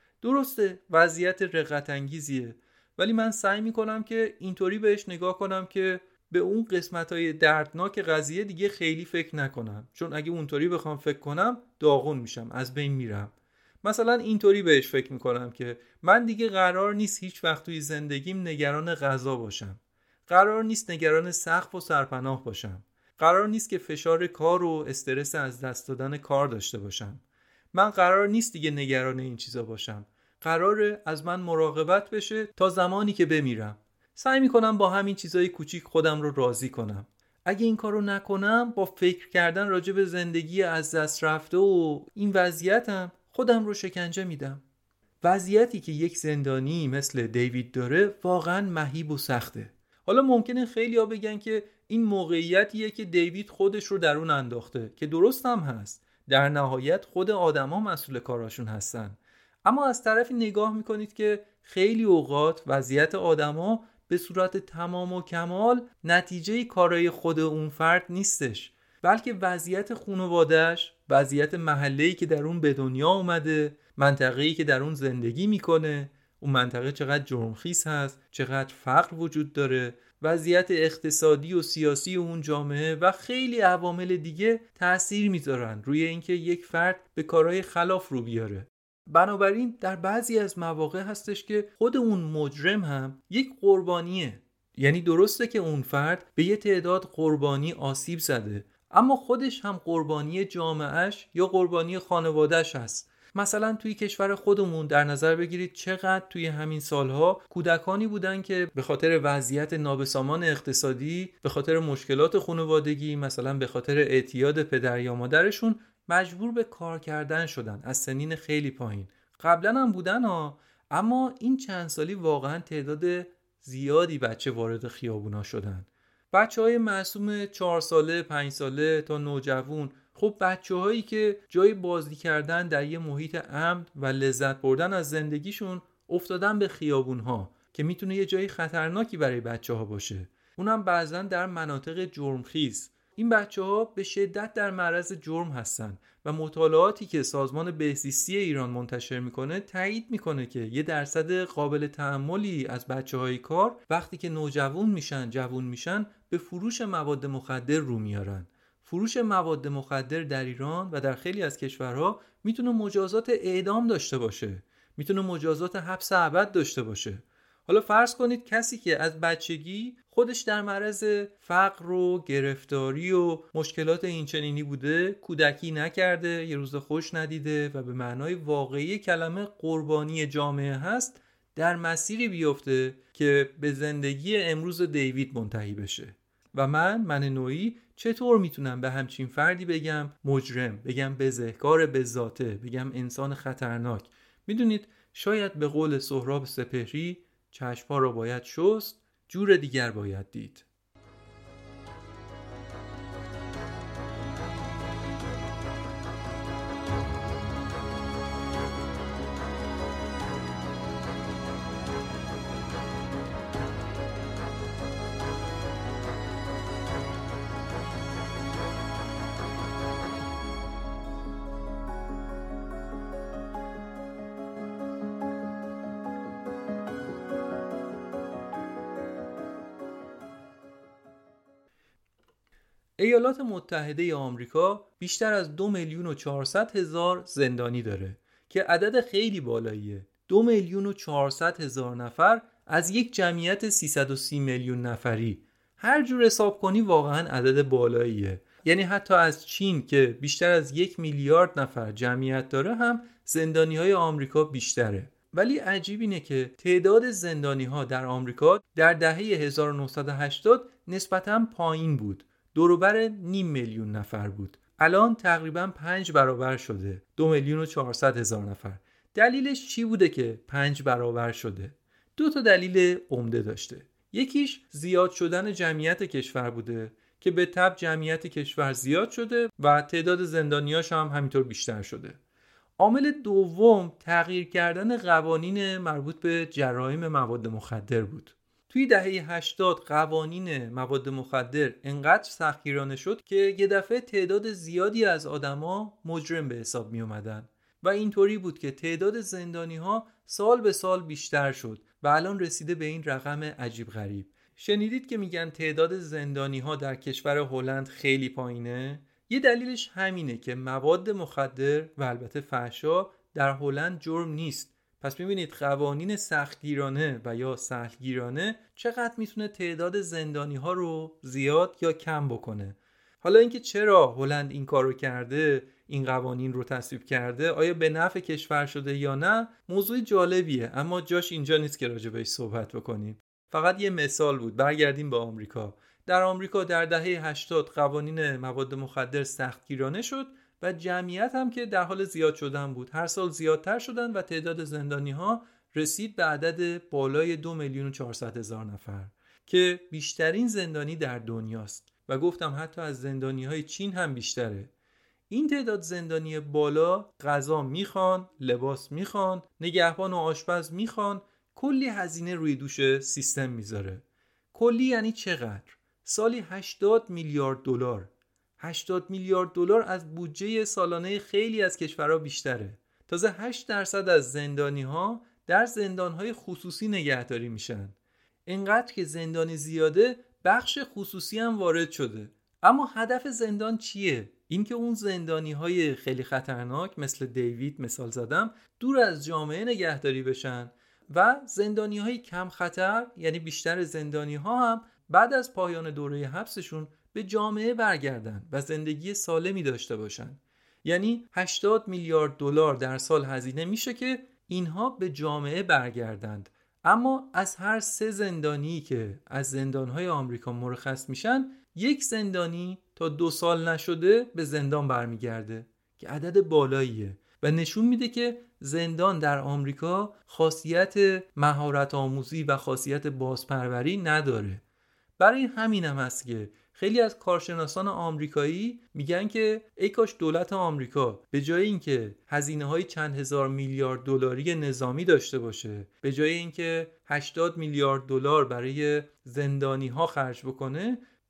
درسته وضعیت رقت انگیزیه، ولی من سعی میکنم که اینطوری بهش نگاه کنم که به اون قسمتای دردناک قضیه دیگه خیلی فکر نکنم، چون اگه اونطوری بخوام فکر کنم داغون میشم، از بین میرم. مثلا اینطوری بهش فکر میکنم که من دیگه قرار نیست هیچ وقت توی زندگیم نگران غذا باشم. قرار نیست نگران سقف و سرپناه باشم. قرار نیست که فشار کار و استرس از دست دادن کار داشته باشم. من قرار نیست دیگه نگران این چیزا باشم. قراره از من مراقبت بشه تا زمانی که بمیرم. سعی میکنم با همین چیزای کوچیک خودم رو راضی کنم. اگه این کارو نکنم، با فکر کردن راجع به زندگی از دست رفته و این وضعیتم خودم رو شکنجه میدم. وضعیتی که یک زندانی مثل دیوید داره واقعا مهیب و سخته. حالا ممکنه خیلی‌ها بگن که این موقعیتیه که دیوید خودش رو در اون انداخته، که درست هم هست. در نهایت خود آدما مسئول کاراشون هستن. اما از طرفی نگاه میکنید که خیلی اوقات وضعیت آدما به صورت تمام و کمال نتیجه کارهای خود اون فرد نیستش، بلکه وضعیت خانواده‌اش، وضعیت محله‌ای که در اون به دنیا اومده، منطقه‌ای که در اون زندگی میکنه، اون منطقه چقدر جرمخیز هست، چقدر فقر وجود داره، وضعیت اقتصادی و سیاسی اون جامعه و خیلی عوامل دیگه تأثیر میذارن روی اینکه یک فرد به کارهای خلاف رو بیاره. بنابراین در بعضی از مواقع هستش که خود اون مجرم هم یک قربانیه. یعنی درسته که اون فرد به یه تعداد قربانی آسیب زده، اما خودش هم قربانی جامعهش یا قربانی خانوادهش هست. مثلا توی کشور خودمون در نظر بگیرید چقدر توی همین سالها کودکانی بودن که به خاطر وضعیت نابسامان اقتصادی، به خاطر مشکلات خانوادگی، مثلا به خاطر اعتیاد پدر یا مادرشون مجبور به کار کردن شدن از سنین خیلی پایین. قبلا هم بودن اما این چند سالی واقعا تعداد زیادی بچه وارد خیابونا شدن. بچه‌های معصوم 4 ساله، 5 ساله تا نوجوان. خب بچه‌هایی که جای بازی کردن در یه محیط امن و لذت بردن از زندگیشون افتادن به خیابون‌ها که میتونه یه جای خطرناکی برای بچه‌ها باشه. اونم بعضن در مناطق جرمخیز. این بچه‌ها به شدت در معرض جرم هستن و مطالعاتی که سازمان بهزیستی ایران منتشر میکنه تایید میکنه که یه درصد قابل تأملی از بچه‌های کار وقتی که جوون میشن به فروش مواد مخدر رو میارن. فروش مواد مخدر در ایران و در خیلی از کشورها میتونه مجازات اعدام داشته باشه، میتونه مجازات حبس ابد داشته باشه. حالا فرض کنید کسی که از بچگی خودش در معرض فقر و گرفتاری و مشکلات اینچنینی بوده، کودکی نکرده، یه روز خوش ندیده و به معنای واقعی کلمه قربانی جامعه هست، در مسیری بیفته که به زندگی امروز دیوید منتهی بشه. و من نوعی چطور میتونم به همچین فردی بگم مجرم، بگم بزهکار بذاته، بگم انسان خطرناک؟ میدونید شاید به قول سهراب سپهری چشم‌ها را باید شست، جور دیگر باید دید. ایالات متحده آمریکا بیشتر از 2,400,000 زندانی داره که عدد خیلی بالاییه. 2,400,000 نفر از یک جمعیت 330 میلیون نفری. هر جور حساب کنی واقعا عدد بالاییه. یعنی حتی از چین که بیشتر از 1 میلیارد نفر جمعیت داره هم زندانی‌های آمریکا بیشتره. ولی عجیب اینه که تعداد زندانی‌ها در آمریکا در دهه 1980 نسبتاً پایین بود. دوروبر 500,000 نفر بود. الان تقریباً 5 برابر شده. 2,400,000 نفر. دلیلش چی بوده که 5 برابر شده؟ 2 تا دلیل عمده داشته. یکیش زیاد شدن جمعیت کشور بوده که به تبع جمعیت کشور زیاد شده و تعداد زندانیاش هم همینطور بیشتر شده. عامل دوم تغییر کردن قوانین مربوط به جرایم مواد مخدر بود. توی دهه 80 قوانین مواد مخدر انقدر سختگیرانه شد که یه دفعه تعداد زیادی از آدما مجرم به حساب می اومدن و اینطوری بود که تعداد زندانی‌ها سال به سال بیشتر شد و الان رسیده به این رقم عجیب غریب. شنیدید که میگن تعداد زندانی‌ها در کشور هلند خیلی پایینه؟ یه دلیلش همینه که مواد مخدر و البته فحشا در هلند جرم نیست. پس میبینید قوانین سختگیرانه و یا سهلگیرانه چقدر میتونه تعداد زندانی ها رو زیاد یا کم بکنه. حالا اینکه چرا هلند این کارو کرده، این قوانین رو تصویب کرده، آیا به نفع کشور شده یا نه، موضوع جالبیه اما جاش اینجا نیست که راجع بهش صحبت بکنیم. فقط یه مثال بود. برگردیم به آمریکا. در آمریکا در دهه 80 قوانین مواد مخدر سختگیرانه شد و جمعیت هم که در حال زیاد شدن بود. هر سال زیادتر شدن و تعداد زندانی‌ها رسید به عدد بالای 2,400,000 نفر که بیشترین زندانی در دنیاست و گفتم حتی از زندانی‌های چین هم بیشتره. این تعداد زندانی بالا غذا میخوان، لباس میخوان، نگهبان و آشپز میخوان، کلی هزینه روی دوش سیستم میذاره. کلی یعنی چقدر؟ سالی 80 میلیارد دلار. 80 میلیارد دلار از بودجه سالانه خیلی از کشورها بیشتره. تازه 8% از زندانی‌ها در زندان‌های خصوصی نگهداری میشن. اینقدر که زندانی زیاده، بخش خصوصی هم وارد شده. اما هدف زندان چیه؟ اینکه اون زندانی‌های خیلی خطرناک مثل دیوید مثال زدم دور از جامعه نگهداری بشن و زندانی‌های کم خطر، یعنی بیشتر زندانی‌ها هم بعد از پایان دوره حبسشون به جامعه برگردن و زندگی سالمی داشته باشن. یعنی 80 میلیارد دلار در سال هزینه میشه که اینها به جامعه برگردند. اما از هر 3 زندانی که از زندانهای آمریکا مرخص میشن، 1 زندانی تا 2 سال نشده به زندان برمیگرده که عدد بالاییه و نشون میده که زندان در آمریکا خاصیت مهارت آموزی و خاصیت بازپروری نداره. برای همین هم هست که خیلی از کارشناسان آمریکایی میگن که ای کاش دولت آمریکا به جای اینکه هزینه‌های چند هزار میلیارد دلاری نظامی داشته باشه، به جای اینکه 80 میلیارد دلار برای زندانی‌ها خرج بکنه،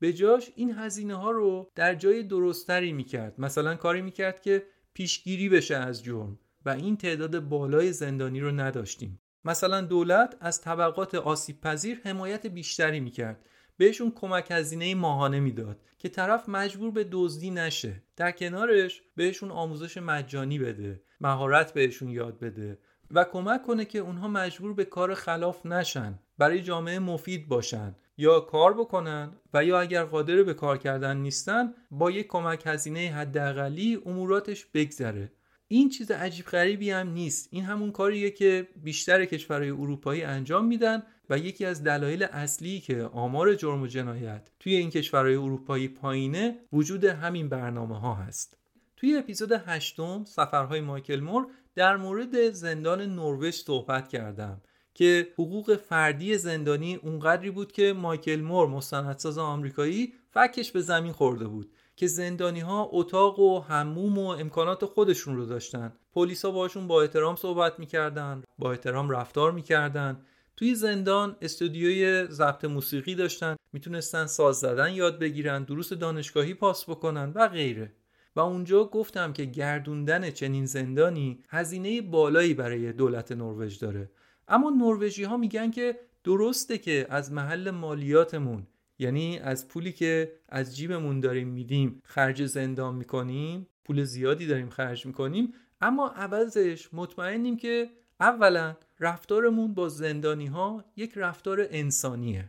به جاش این هزینه ها رو در جای درستری میکرد. مثلا کاری میکرد که پیشگیری بشه از جرم و این تعداد بالای زندانی رو نداشتیم. مثلا دولت از طبقات آسیب پذیر حمایت بیشتری میکرد، بهشون کمک هزینه ماهانه میداد که طرف مجبور به دزدی نشه. در کنارش بهشون آموزش مجانی بده، مهارت بهشون یاد بده و کمک کنه که اونها مجبور به کار خلاف نشن، برای جامعه مفید باشن یا کار بکنن و یا اگر قادر به کار کردن نیستن با یک کمک هزینه حداقلی اموراتش بگذره. این چیز عجیب غریبی هم نیست. این همون کاریه که بیشتر کشورهای اروپایی انجام میدن و یکی از دلایل اصلی که آمار جرم و جنایت توی این کشورهای اروپایی پایینه وجود همین برنامه‌ها هست. توی اپیزود 8 سفرهای مایکل مور در مورد زندان نروژ صحبت کردم که حقوق فردی زندانی اونقدری بود که مایکل مور مستندساز آمریکایی فکش به زمین خورده بود که زندانی‌ها اتاق و حموم و امکانات خودشون رو داشتن. پلیسا باشون با احترام صحبت می‌کردن، با احترام رفتار می‌کردن. توی زندان استودیوی ضبط موسیقی داشتن، میتونستن ساز زدن یاد بگیرن، دروس دانشگاهی پاس بکنن و غیره. و اونجا گفتم که گردوندن چنین زندانی هزینه بالایی برای دولت نروژ داره. اما نروژی‌ها میگن که درسته که از محل مالیاتمون، یعنی از پولی که از جیبمون داریم میدیم خرج زندان میکنیم، پول زیادی داریم خرج میکنیم، اما عوضش مطمئنیم که اولا رفتارمون با زندانی ها یک رفتار انسانیه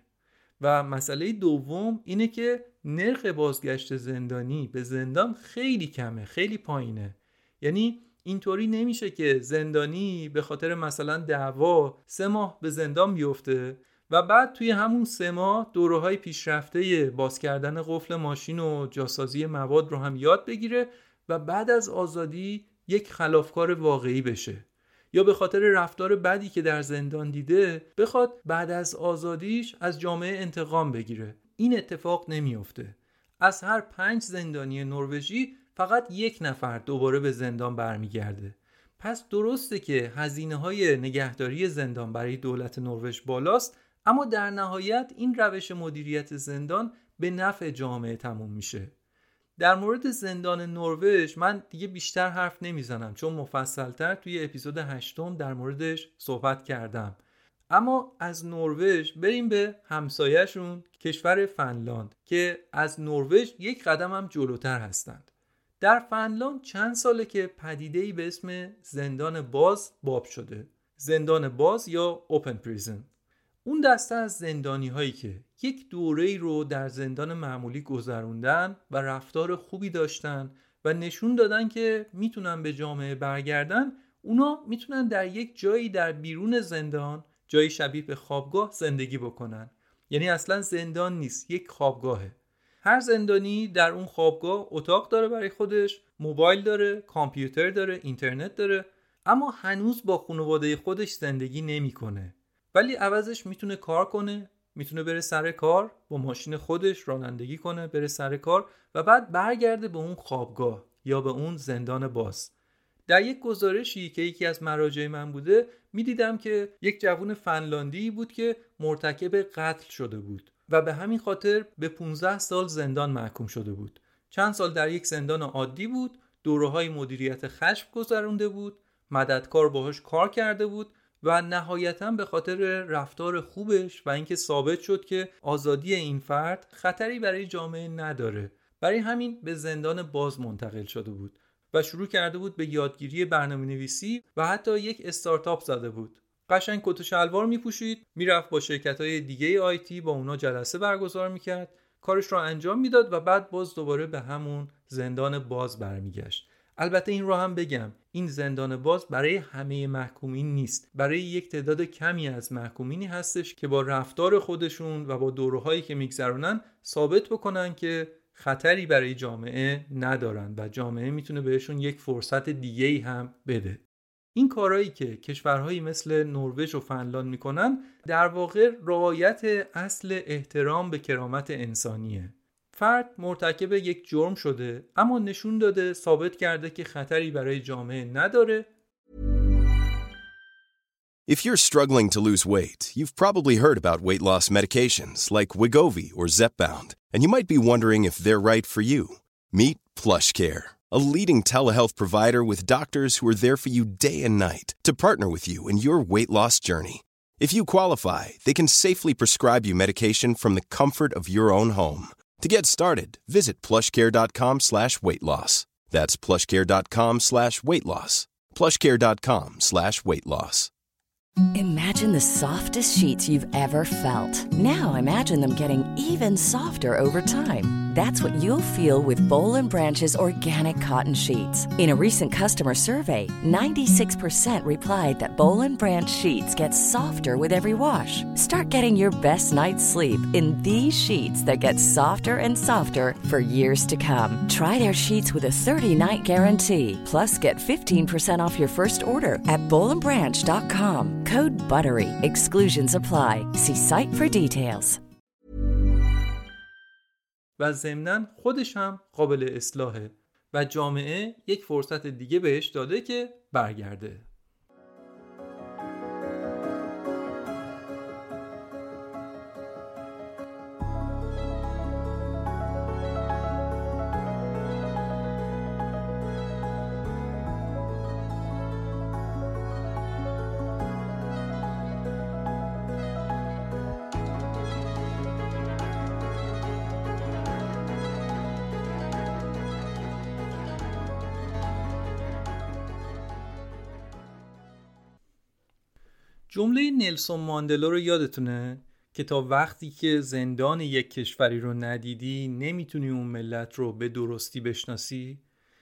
و مسئله دوم اینه که نرخ بازگشت زندانی به زندان خیلی کمه، خیلی پایینه. یعنی اینطوری نمیشه که زندانی به خاطر مثلا دعوا 3 ماه به زندان بیفته و بعد توی همون 3 ماه دوره‌های پیشرفته باز کردن قفل ماشین و جاسازی مواد رو هم یاد بگیره و بعد از آزادی یک خلافکار واقعی بشه، یا به خاطر رفتار بدی که در زندان دیده بخواد بعد از آزادیش از جامعه انتقام بگیره. این اتفاق نمیفته. از هر 5 زندانی نروژی فقط 1 نفر دوباره به زندان برمیگرده. پس درسته که هزینه‌های نگهداری زندان برای دولت نروژ بالاست، اما در نهایت این روش مدیریت زندان به نفع جامعه تموم میشه. در مورد زندان نروژ من دیگه بیشتر حرف نمیزنم چون مفصل‌تر توی اپیزود 8 در موردش صحبت کردم. اما از نروژ بریم به همسایه‌شون کشور فنلاند که از نروژ یک قدم هم جلوتر هستند. در فنلاند چند ساله که پدیده‌ای به اسم زندان باز باب شده. زندان باز یا اوپن پریزن. اون دسته از زندانی هایی که یک دوره‌ای رو در زندان معمولی گذروندن و رفتار خوبی داشتن و نشون دادن که میتونن به جامعه برگردن، اونا میتونن در یک جایی در بیرون زندان، جایی شبیه به خوابگاه زندگی بکنن. یعنی اصلا زندان نیست، یک خوابگاهه. هر زندانی در اون خوابگاه اتاق داره برای خودش، موبایل داره، کامپیوتر داره، اینترنت داره، اما هنوز با خانواده خودش زندگی نمی‌کنه. ولی عوضش میتونه کار کنه، میتونه بره سر کار، با ماشین خودش رانندگی کنه، بره سر کار و بعد برگرده به اون خوابگاه یا به اون زندان باز. در یک گزارشی که یکی از مراجع من بوده میدیدم که یک جوان فنلاندی بود که مرتکب قتل شده بود و به همین خاطر به 15 سال زندان محکوم شده بود. چند سال در یک زندان عادی بود، دوره‌های مدیریت خشم گذرونده بود، مددکار باهاش کار کرده بود و نهایتاً به خاطر رفتار خوبش و اینکه ثابت شد که آزادی این فرد خطری برای جامعه نداره، برای همین به زندان باز منتقل شده بود و شروع کرده بود به یادگیری برنامه‌نویسی و حتی یک استارتاپ زده بود. قشنگ کت و شلوار میپوشید، میرفت با شرکت‌های دیگه آیتی با اونا جلسه برگزار میکرد، کارش رو انجام میداد و بعد باز دوباره به همون زندان باز برمیگشت. البته این رو هم بگم، این زندان باز برای همه محکومین نیست، برای یک تعداد کمی از محکومینی هستش که با رفتار خودشون و با دوره‌هایی که میگذرونن ثابت بکنن که خطری برای جامعه ندارن و جامعه میتونه بهشون یک فرصت دیگه‌ای هم بده. این کارهایی که کشورهایی مثل نروژ و فنلاند میکنن در واقع رعایت اصل احترام به کرامت انسانیه. فرد مرتکب یک جرم شده اما نشون داده، ثابت کرده که خطری برای جامعه نداره. If you're struggling to lose weight, you've probably heard about weight loss medications like Wegovy or Zepbound, and you might be wondering if they're right for you. Meet PlushCare, a leading telehealth provider with doctors who are there for you day and night to partner with you in your weight loss journey. If you qualify, they can safely prescribe you medication from the comfort of your own home. To get started, visit plushcare.com/weightloss. That's plushcare.com/weightloss. plushcare.com/weightloss. Imagine the softest sheets you've ever felt. Now imagine them getting even softer over time. That's what you'll feel with Boll & Branch's organic cotton sheets. In a recent customer survey, 96% replied that Boll & Branch sheets get softer with every wash. Start getting your best night's sleep in these sheets that get softer and softer for years to come. Try their sheets with a 30-night guarantee. Plus, get 15% off your first order at bollandbranch.com. Code BUTTERY. Exclusions apply. See site for details. و ضمناً خودش هم قابل اصلاحه و جامعه یک فرصت دیگه بهش داده که برگرده. جمله نلسون ماندلا رو یادتونه که تا وقتی که زندان یک کشوری رو ندیدی نمیتونی اون ملت رو به درستی بشناسی؟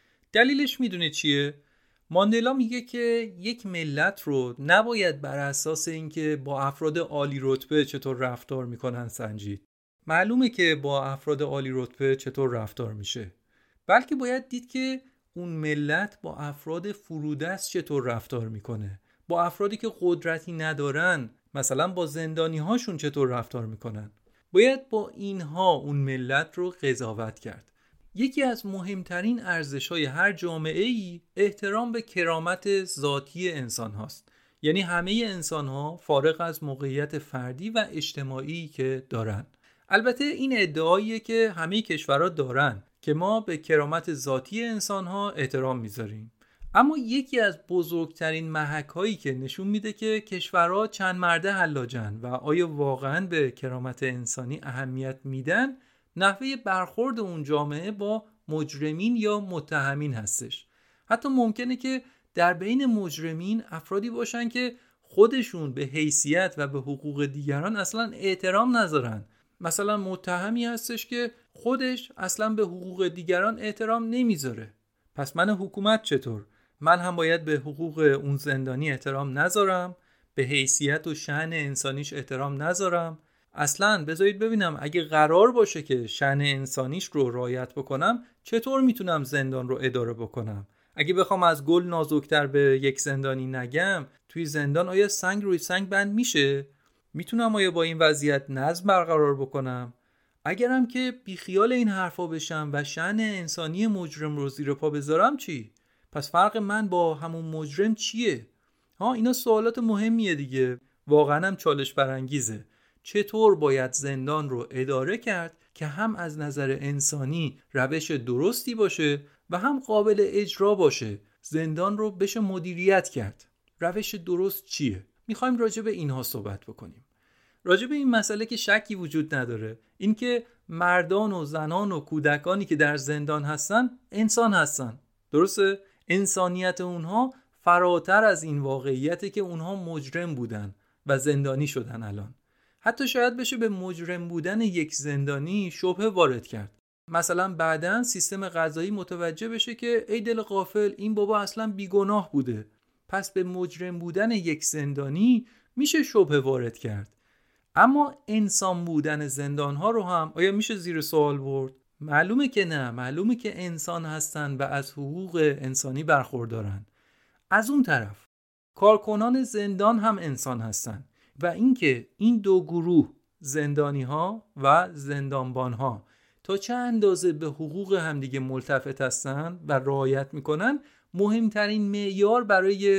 دلیلش میدونه چیه؟ ماندلا میگه که یک ملت رو نباید بر اساس اینکه با افراد عالی رتبه چطور رفتار میکنن سنجید. معلومه که با افراد عالی رتبه چطور رفتار میشه، بلکه باید دید که اون ملت با افراد فرودست چطور رفتار میکنه، با افرادی که قدرتی ندارن، مثلا با زندانی هاشون چطور رفتار میکنن. باید با اینها اون ملت رو قضاوت کرد. یکی از مهمترین ارزش‌های هر جامعه‌ای احترام به کرامت ذاتی انسان هاست. یعنی همه انسان ها فارغ از موقعیت فردی و اجتماعی که دارن. البته این ادعاییه که همه کشورها دارن که ما به کرامت ذاتی انسان ها احترام میذاریم. اما یکی از بزرگترین محک‌هایی که نشون میده که کشورها چند مرده حلاجن و آیا واقعاً به کرامت انسانی اهمیت میدن، نحوه برخورد اون جامعه با مجرمین یا متهمین هستش. حتی ممکنه که در بین مجرمین افرادی باشن که خودشون به حیثیت و به حقوق دیگران اصلاً احترام نذارن. مثلا متهمی هستش که خودش اصلاً به حقوق دیگران احترام نمیذاره. پس من حکومت چطور؟ من هم باید به حقوق اون زندانی احترام نذارم، به حیثیت و شأن انسانیش احترام نذارم. اصلاً بذارید ببینم اگه قرار باشه که شأن انسانیش رو رعایت بکنم، چطور میتونم زندان رو اداره بکنم؟ اگه بخوام از گل نازکتر به یک زندانی نگم، توی زندان آیا سنگ روی سنگ بند میشه؟ میتونم آیا با این وضعیت نظم برقرار بکنم؟ اگرم که بیخیال این حرفا بشم و شأن انسانی مجرم رو زیر پا بذارم چی؟ پس فرق من با همون مجرم چیه؟ اینا سوالات مهمیه دیگه. واقعا هم چالش برانگیزه. چطور باید زندان رو اداره کرد که هم از نظر انسانی روش درستی باشه و هم قابل اجرا باشه؟ زندان رو بشه مدیریت کرد. روش درست چیه؟ میخوایم راجع به اینها صحبت بکنیم. راجع به این مسئله که شکی وجود نداره، این که مردان و زنان و کودکانی که در زندان هستن انسان هستن. درسته؟ انسانیت اونها فراتر از این واقعیته که اونها مجرم بودن و زندانی شدن الان. حتی شاید بشه به مجرم بودن یک زندانی شبهه وارد کرد. مثلا بعداً سیستم قضایی متوجه بشه که ای دل غافل، این بابا اصلا بیگناه بوده. پس به مجرم بودن یک زندانی میشه شبهه وارد کرد. اما انسان بودن زندانها رو هم آیا میشه زیر سوال برد؟ معلومه که نه. معلومه که انسان هستن و از حقوق انسانی برخوردارن. از اون طرف کارکنان زندان هم انسان هستن و اینکه این دو گروه، زندانی ها و زندانبان ها، تا چه اندازه به حقوق همدیگه ملتفت هستن و رعایت میکنن، مهمترین معیار برای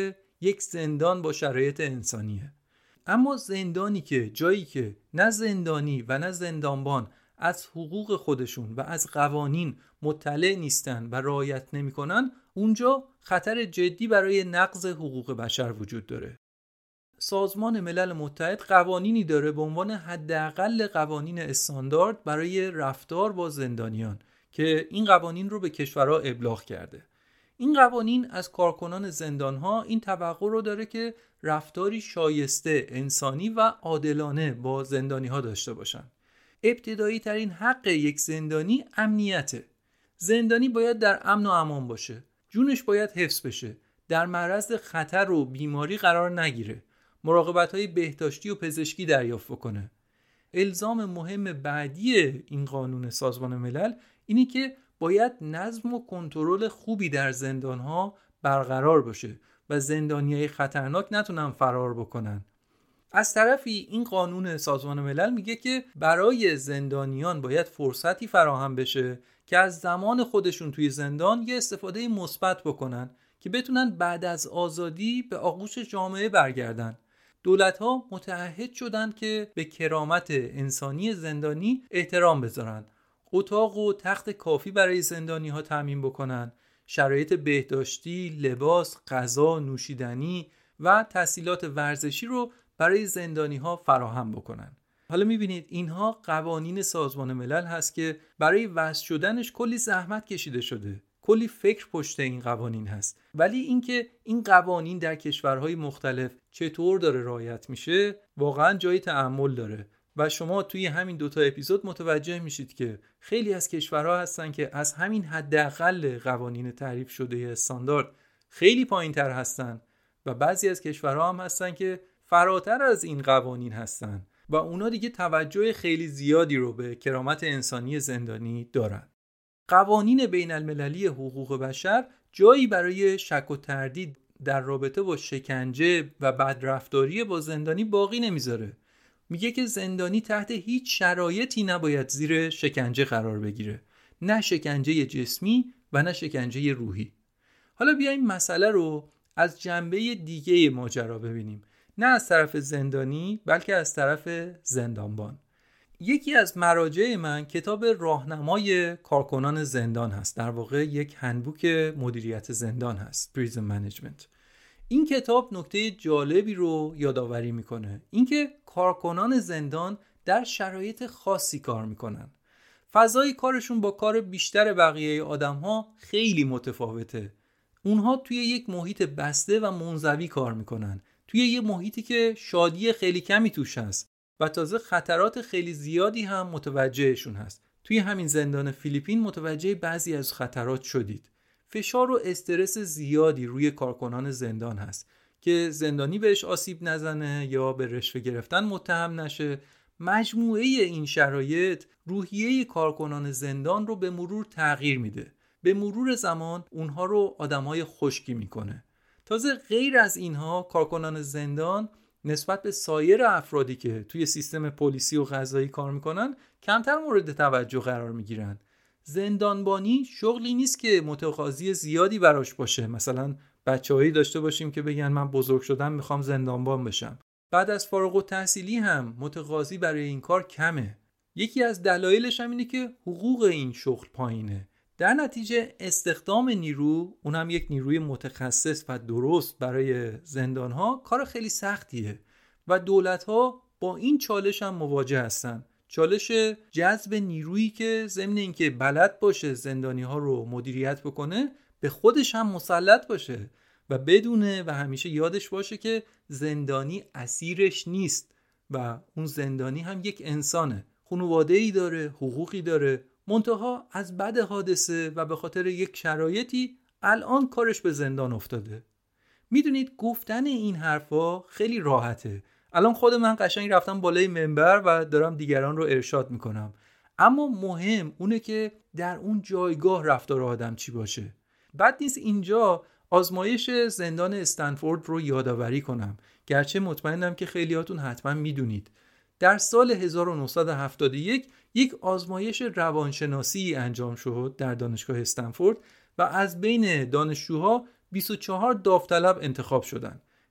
یک زندان با شرایط انسانیه. اما زندانی که جایی که نه زندانی و نه زندانبان از حقوق خودشون و از قوانین مطلع نیستن و رعایت نمی‌کنن، اونجا خطر جدی برای نقض حقوق بشر وجود داره. سازمان ملل متحد قوانینی داره به عنوان حداقل قوانین استاندارد برای رفتار با زندانیان که این قوانین رو به کشورها ابلاغ کرده. این قوانین از کارکنان زندانها این توقع رو داره که رفتاری شایسته، انسانی و عادلانه با زندانی‌ها داشته باشن. ابتدایی ترین حق یک زندانی امنیته. زندانی باید در امن و امان باشه. جونش باید حفظ بشه. در معرض خطر و بیماری قرار نگیره. مراقبت‌های بهداشتی و پزشکی دریافت کنه. الزام مهم بعدی این قانون سازمان ملل اینه که باید نظم و کنترل خوبی در زندان‌ها برقرار باشه و زندانیای خطرناک نتونن فرار بکنن. از طرفی این قانون سازمان ملل میگه که برای زندانیان باید فرصتی فراهم بشه که از زمان خودشون توی زندان یه استفاده مثبت بکنن که بتونن بعد از آزادی به آغوش جامعه برگردن. دولت‌ها متعهد شدن که به کرامت انسانی زندانی احترام بذارن. اتاق و تخت کافی برای زندانی‌ها تامین بکنن. شرایط بهداشتی، لباس، غذا، نوشیدنی و تسهیلات ورزشی رو برای زندانی‌ها فراهم بکنن. حالا می‌بینید اینها قوانین سازمان ملل هست که برای وضع شدنش کلی زحمت کشیده شده. کلی فکر پشت این قوانین هست. ولی اینکه این قوانین در کشورهای مختلف چطور داره رعایت میشه واقعا جای تأمل داره. و شما توی همین دوتا اپیزود متوجه میشید که خیلی از کشورها هستن که از همین حداقل قوانین تعریف شده استاندارد خیلی پایین‌تر هستن و بعضی از کشورها هم هستن که فراتر از این قوانین هستن و اونا دیگه توجه خیلی زیادی رو به کرامت انسانی زندانی دارن. قوانین بین المللی حقوق بشر جایی برای شک و تردید در رابطه با شکنجه و بدرفتاری با زندانی باقی نمیذاره. میگه که زندانی تحت هیچ شرایطی نباید زیر شکنجه قرار بگیره، نه شکنجه جسمی و نه شکنجه روحی. حالا بیایم مسئله رو از جنبه دیگه ماجرا ببینیم، نه از طرف زندانی بلکه از طرف زندانبان. یکی از مراجع من کتاب راهنمای کارکنان زندان هست، در واقع یک هندبوک مدیریت زندان هست، Prison Management. این کتاب نکته جالبی رو یادآوری میکنه، اینکه کارکنان زندان در شرایط خاصی کار میکنن. فضای کارشون با کار بیشتر بقیه آدم‌ها خیلی متفاوته. اونها توی یک محیط بسته و منزوی کار میکنن، توی یک محیطی که شادی خیلی کمی توش هست و تازه خطرات خیلی زیادی هم متوجهشون هست. توی همین زندان فیلیپین متوجه بعضی از خطرات شدید. فشار و استرس زیادی روی کارکنان زندان هست که زندانی بهش آسیب نزنه یا به رشوه گرفتن متهم نشه. مجموعه این شرایط روحیه کارکنان زندان رو به مرور تغییر میده. به مرور زمان اونها رو آدمای خشکی میکنه. تازه غیر از اینها کارکنان زندان نسبت به سایر افرادی که توی سیستم پلیسی و قضایی کار میکنن کمتر مورد توجه قرار میگیرن. زندانبانی شغلی نیست که متقاضی زیادی براش باشه. مثلا بچه‌هایی داشته باشیم که بگن من بزرگ شدم میخوام زندانبان بشم. بعد از فارغ التحصیلی هم متقاضی برای این کار کمه. یکی از دلایلش هم اینه که حقوق این شغل پایینه. در نتیجه استخدام نیرو، اونم یک نیروی متخصص و درست برای زندان‌ها، کار خیلی سختیه و دولت‌ها با این چالش هم مواجه هستن. چالش جذب نیرویی که ضمن اینکه بلد باشه زندانی‌ها رو مدیریت بکنه، به خودش هم مسلط باشه و بدونه و همیشه یادش باشه که زندانی اسیرش نیست و اون زندانی هم یک انسانه، خانواده‌ای داره، حقوقی داره. منتها از بعد حادثه و به خاطر یک شرایطی الان کارش به زندان افتاده. میدونید گفتن این حرفا خیلی راحته. الان خود من قشنگ رفتم بالای منبر و دارم دیگران رو ارشاد میکنم. اما مهم اونه که در اون جایگاه رفتار آدم چی باشه. بد نیست اینجا آزمایش زندان استنفورد رو یادآوری کنم، گرچه مطمئنم که خیلیاتون حتما میدونید. در سال 1971 یک آزمایش روانشناسی انجام شد در دانشگاه استنفورد و از بین دانشجوها 24 داوطلب انتخاب شدند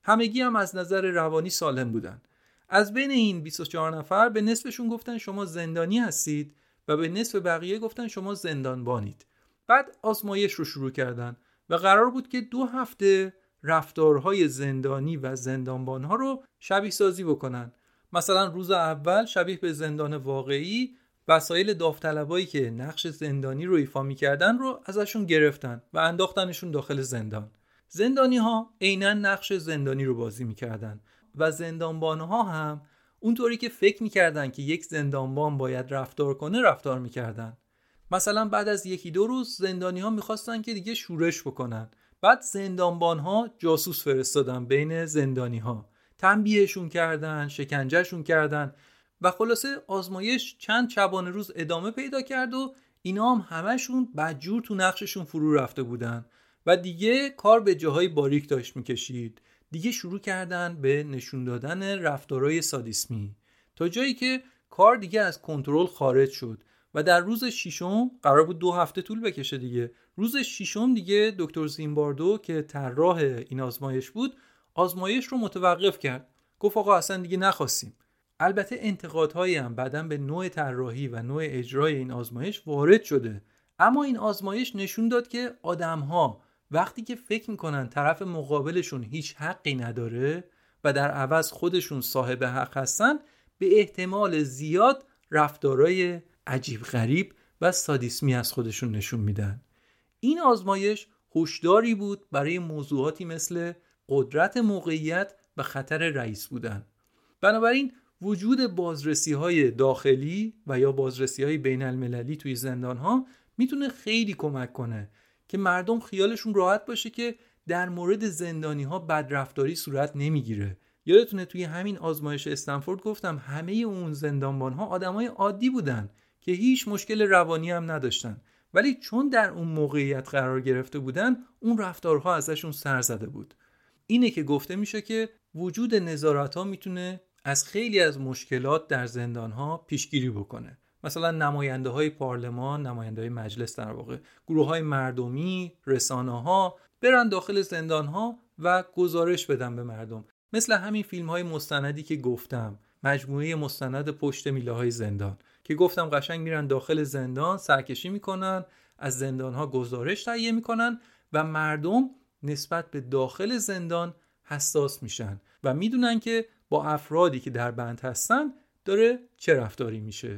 همگی هم از نظر روانی سالم بودن. از بین این 24 نفر به نصفشون گفتن شما زندانی هستید و به نصف بقیه گفتن شما زندانبانید. بعد آزمایش رو شروع کردن و قرار بود که 2 هفته رفتارهای زندانی و زندانبانها رو شبیه سازی بکنن. مثلا روز اول شبیه به زندان واقعی وسایل داوطلبایی که نقش زندانی رو ایفا می‌کردن رو ازشون گرفتن و انداختنشون داخل زندان. زندانی‌ها عیناً نقش زندانی رو بازی می‌کردن و زندانبان‌ها هم اونطوری که فکر می‌کردن که یک زندانبان باید رفتار کنه رفتار می‌کردن. مثلا بعد از 1-2 روز زندانی‌ها می‌خواستن که دیگه شورش بکنن. بعد زندانبان‌ها جاسوس فرستادن بین زندانی‌ها. تنبیهشون کردن، شکنجهشون کردن و خلاصه آزمایش چند شبانه روز ادامه پیدا کرد و اینا هم همشون بدجور تو نقششون فرو رفته بودن و دیگه کار به جاهای باریک داشت میکشید. دیگه شروع کردن به نشون دادن رفتارهای سادیسمی تا جایی که کار دیگه از کنترل خارج شد و در روز 6 قرار بود 2 هفته طول بکشه دیگه. روز 6 دیگه دکتر زیمباردو که طراح این آزمایش بود آزمایش رو متوقف کرد. گفت آقا اصلا دیگه نخواستیم. البته انتقادهایی هم بعداً به نوع طراحی و نوع اجرای این آزمایش وارد شده، اما این آزمایش نشون داد که آدم‌ها وقتی که فکر می‌کنن طرف مقابلشون هیچ حقی نداره و در عوض خودشون صاحب حق هستن، به احتمال زیاد رفتارهای عجیب غریب و سادیسمی از خودشون نشون میدن. این آزمایش هشداری بود برای موضوعاتی مثل قدرت موقعیت و خطر رئیس بودن. بنابراین وجود بازرسی‌های داخلی و یا بازرسی‌های بین‌المللی توی زندان‌ها میتونه خیلی کمک کنه که مردم خیالشون راحت باشه که در مورد زندانی‌ها بدرفتاری صورت نمیگیره. یادتونه توی همین آزمایش استنفورد گفتم همه اون زندانبان‌ها آدمای عادی بودن که هیچ مشکل روانی هم نداشتن، ولی چون در اون موقعیت قرار گرفته بودن اون رفتارها ازشون سر زده بود. اینه که گفته میشه که وجود نظارت‌ها میتونه از خیلی از مشکلات در زندان‌ها پیشگیری بکنه. مثلا نماینده‌های پارلمان، نماینده‌های مجلس در واقع، گروه‌های مردمی، رسانه‌ها برن داخل زندان‌ها و گزارش بدن به مردم. مثل همین فیلم‌های مستندی که گفتم، مجموعه مستند پشت میله‌های زندان که گفتم قشنگ میرن داخل زندان سرکشی میکنن، از زندان‌ها گزارش تهیه میکنن و مردم نسبت به داخل زندان حساس میشن و میدونن که با افرادی که در بند هستن داره چه رفتاری میشه.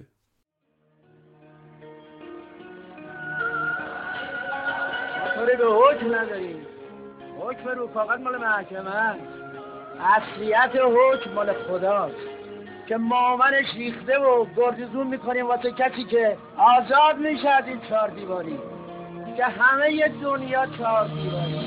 طوری به حکم نداریم. حکم رو فقط مال محکمه است. اصلیت حکم مال خداست که مامنش ریخته و گردزون میکنیم واسه کسی که آزاد میشه از این 4 دیواری که همه ی دنیا 4 دیواری.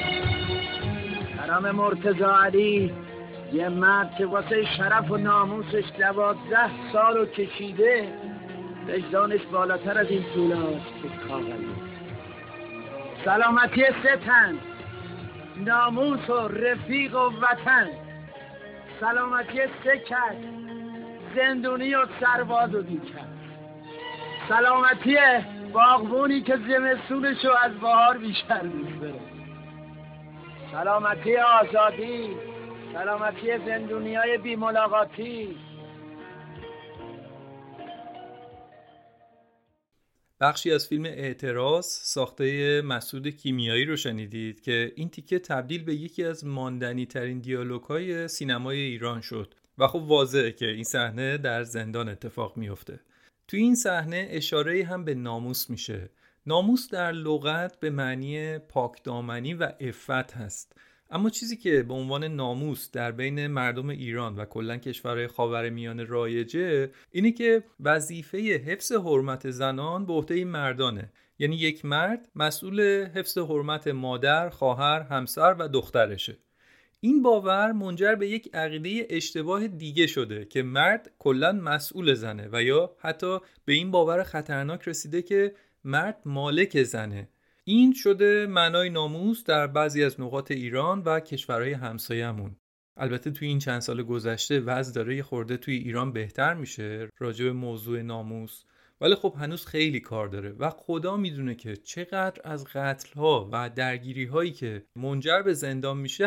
حرام مرتضی علی یه مرد که واسه شرف و ناموسش 12 سال رو کشیده، وجدانش بالاتر از این طولاست که کاغذی. سلامتی 3 تن، ناموس و رفیق و وطن، سلامتی 3 کس، زندونی و سرباز و بیکس، سلامتی باغبونی که زمستونشو از بهار بیشتر دوست داره، سلامتی آزادی، سلامتی زندونیای بی ملاقاتی. بخشی از فیلم اعتراض ساخته مسعود کیمیایی رو شنیدید که این تیکه تبدیل به یکی از ماندنی ترین دیالوگ‌های سینمای ایران شد و خب واضحه که این صحنه در زندان اتفاق میفته. تو این صحنه اشاره هم به ناموس میشه. ناموس در لغت به معنی پاکدامنی و عفت هست، اما چیزی که به عنوان ناموس در بین مردم ایران و کلاً کشورهای خاورمیانه رایجه اینه که وظیفه حفظ حرمت زنان به عهده این مردانه. یعنی یک مرد مسئول حفظ حرمت مادر، خواهر، همسر و دخترشه. این باور منجر به یک عقیده اشتباه دیگه شده که مرد کلاً مسئول زنه و یا حتی به این باور خطرناک رسیده که مرد مالک زنه. این شده معنای ناموس در بعضی از نقاط ایران و کشورهای همسایه‌مون. البته توی این چند سال گذشته وضع داره یه خورده توی ایران بهتر میشه راجع به موضوع ناموس، ولی خب هنوز خیلی کار داره و خدا میدونه که چقدر از قتل‌ها و درگیری‌هایی که منجر به زندان میشه هم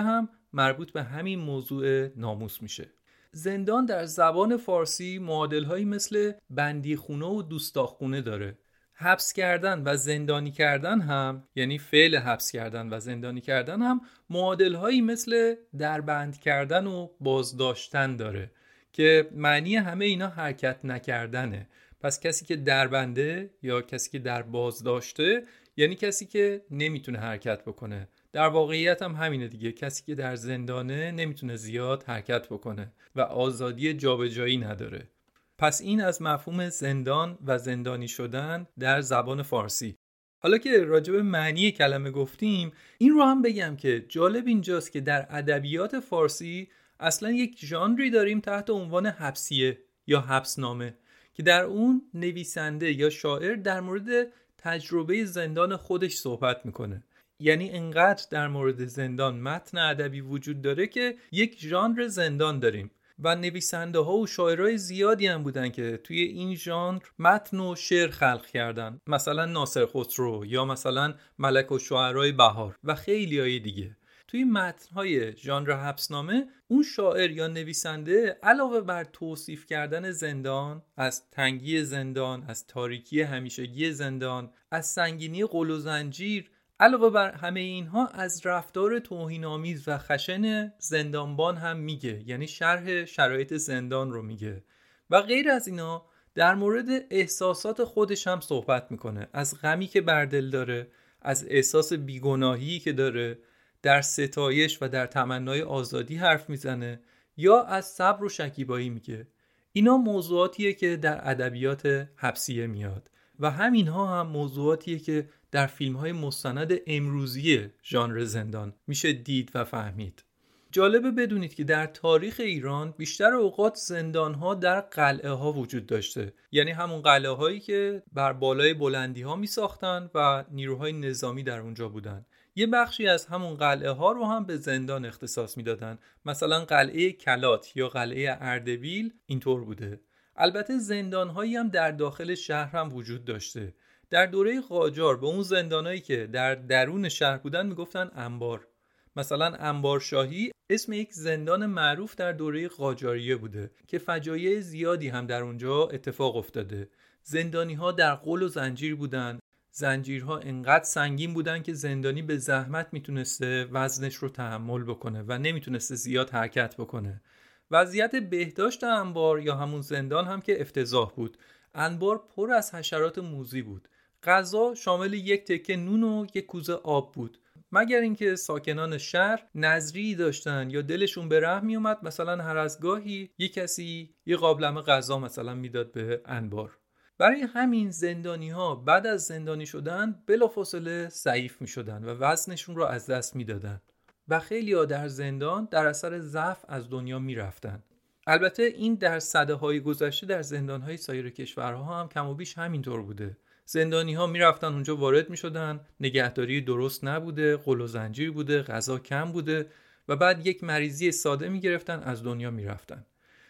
مربوط به همین موضوع ناموس میشه. زندان در زبان فارسی معادل‌هایی مثل بندیخونه و دوستاخونه داره. حبس کردن و زندانی کردن هم، یعنی فعل حبس کردن و زندانی کردن هم معادل‌هایی مثل دربند کردن و بازداشتن داره که معنی همه اینا حرکت نکردنه. پس کسی که دربنده یا کسی که در بازداشته یعنی کسی که نمیتونه حرکت بکنه. در واقعیت هم همینه دیگه، کسی که در زندانه نمیتونه زیاد حرکت بکنه و آزادی جابجایی نداره. پس این از مفهوم زندان و زندانی شدن در زبان فارسی. حالا که راجع به معنی کلمه گفتیم، این رو هم بگم که جالب اینجاست که در ادبیات فارسی اصلا یک ژانری داریم تحت عنوان حبسیه یا حبسنامه که در اون نویسنده یا شاعر در مورد تجربه زندان خودش صحبت میکنه. یعنی انقدر در مورد زندان متن ادبی وجود داره که یک ژانر زندان داریم و نویسنده ها و شاعرای زیادی هم بودن که توی این ژانر متن و شعر خلق کردن، مثلا ناصر خسرو یا مثلا ملک الشعرای بهار و خیلی های دیگه. توی متن‌های ژانر حبسنامه اون شاعر یا نویسنده علاوه بر توصیف کردن زندان، از تنگی زندان، از تاریکی همیشگی زندان، از سنگینی قل و زنجیر، علاوه بر همه اینها از رفتار توهین‌آمیز و خشن زندانبان هم میگه، یعنی شرح شرایط زندان رو میگه و غیر از اینا در مورد احساسات خودش هم صحبت میکنه، از غمی که بر دل داره، از احساس بیگناهی که داره، در ستایش و در تمنای آزادی حرف میزنه یا از صبر و شکیبایی میگه. اینا موضوعاتیه که در ادبیات حبسیه میاد و همینها هم موضوعاتیه که در فیلم‌های مستند امروزی ژانر زندان میشه دید و فهمید. جالبه بدونید که در تاریخ ایران بیشتر اوقات زندان‌ها در قلعه‌ها وجود داشته، یعنی همون قلعه‌هایی که بر بالای بلندی‌ها می‌ساختن و نیروهای نظامی در اونجا بودن. یه بخشی از همون قلعه‌ها رو هم به زندان اختصاص میدادن، مثلا قلعه کلات یا قلعه اردبیل اینطور بوده. البته زندان‌هایی هم در داخل شهر هم وجود داشته. در دوره قاجار به اون زندانایی که در درون شهر بودن میگفتن انبار. مثلا انبارشاهی اسم یک زندان معروف در دوره قاجاریه بوده که فجایع زیادی هم در اونجا اتفاق افتاده. زندانی‌ها در قل و زنجیر بودن. زنجیرها انقدر سنگین بودن که زندانی به زحمت میتونسته وزنش رو تحمل بکنه و نمیتونسته زیاد حرکت بکنه. وضعیت بهداشت انبار یا همون زندان هم که افتضاح بود. انبار پر از حشرات موذی بود. غذا شامل یک تکه نون و یک کوزه آب بود. مگر اینکه ساکنان شهر نظری داشتن یا دلشون به رحم می اومد، مثلا هر از گاهی یک کسی یه قابلمه غذا مثلا میداد به انبار. برای همین زندانی‌ها بعد از زندانی شدن بلافاصله ضعیف می‌شدن و وزنشون رو از دست میدادن و خیلی‌ها در زندان در اثر ضعف از دنیا میرفتن. البته این در سده‌های گذشته در زندان‌های سایر کشورها هم کم و بیش همینطور بوده. زندانی‌ها میرفتن اونجا وارد می‌شدن، نگهداری درست نبوده، قل و زنجیر بوده، غذا کم بوده و بعد یک مریضی ساده می‌گرفتن، از دنیا میرفتن.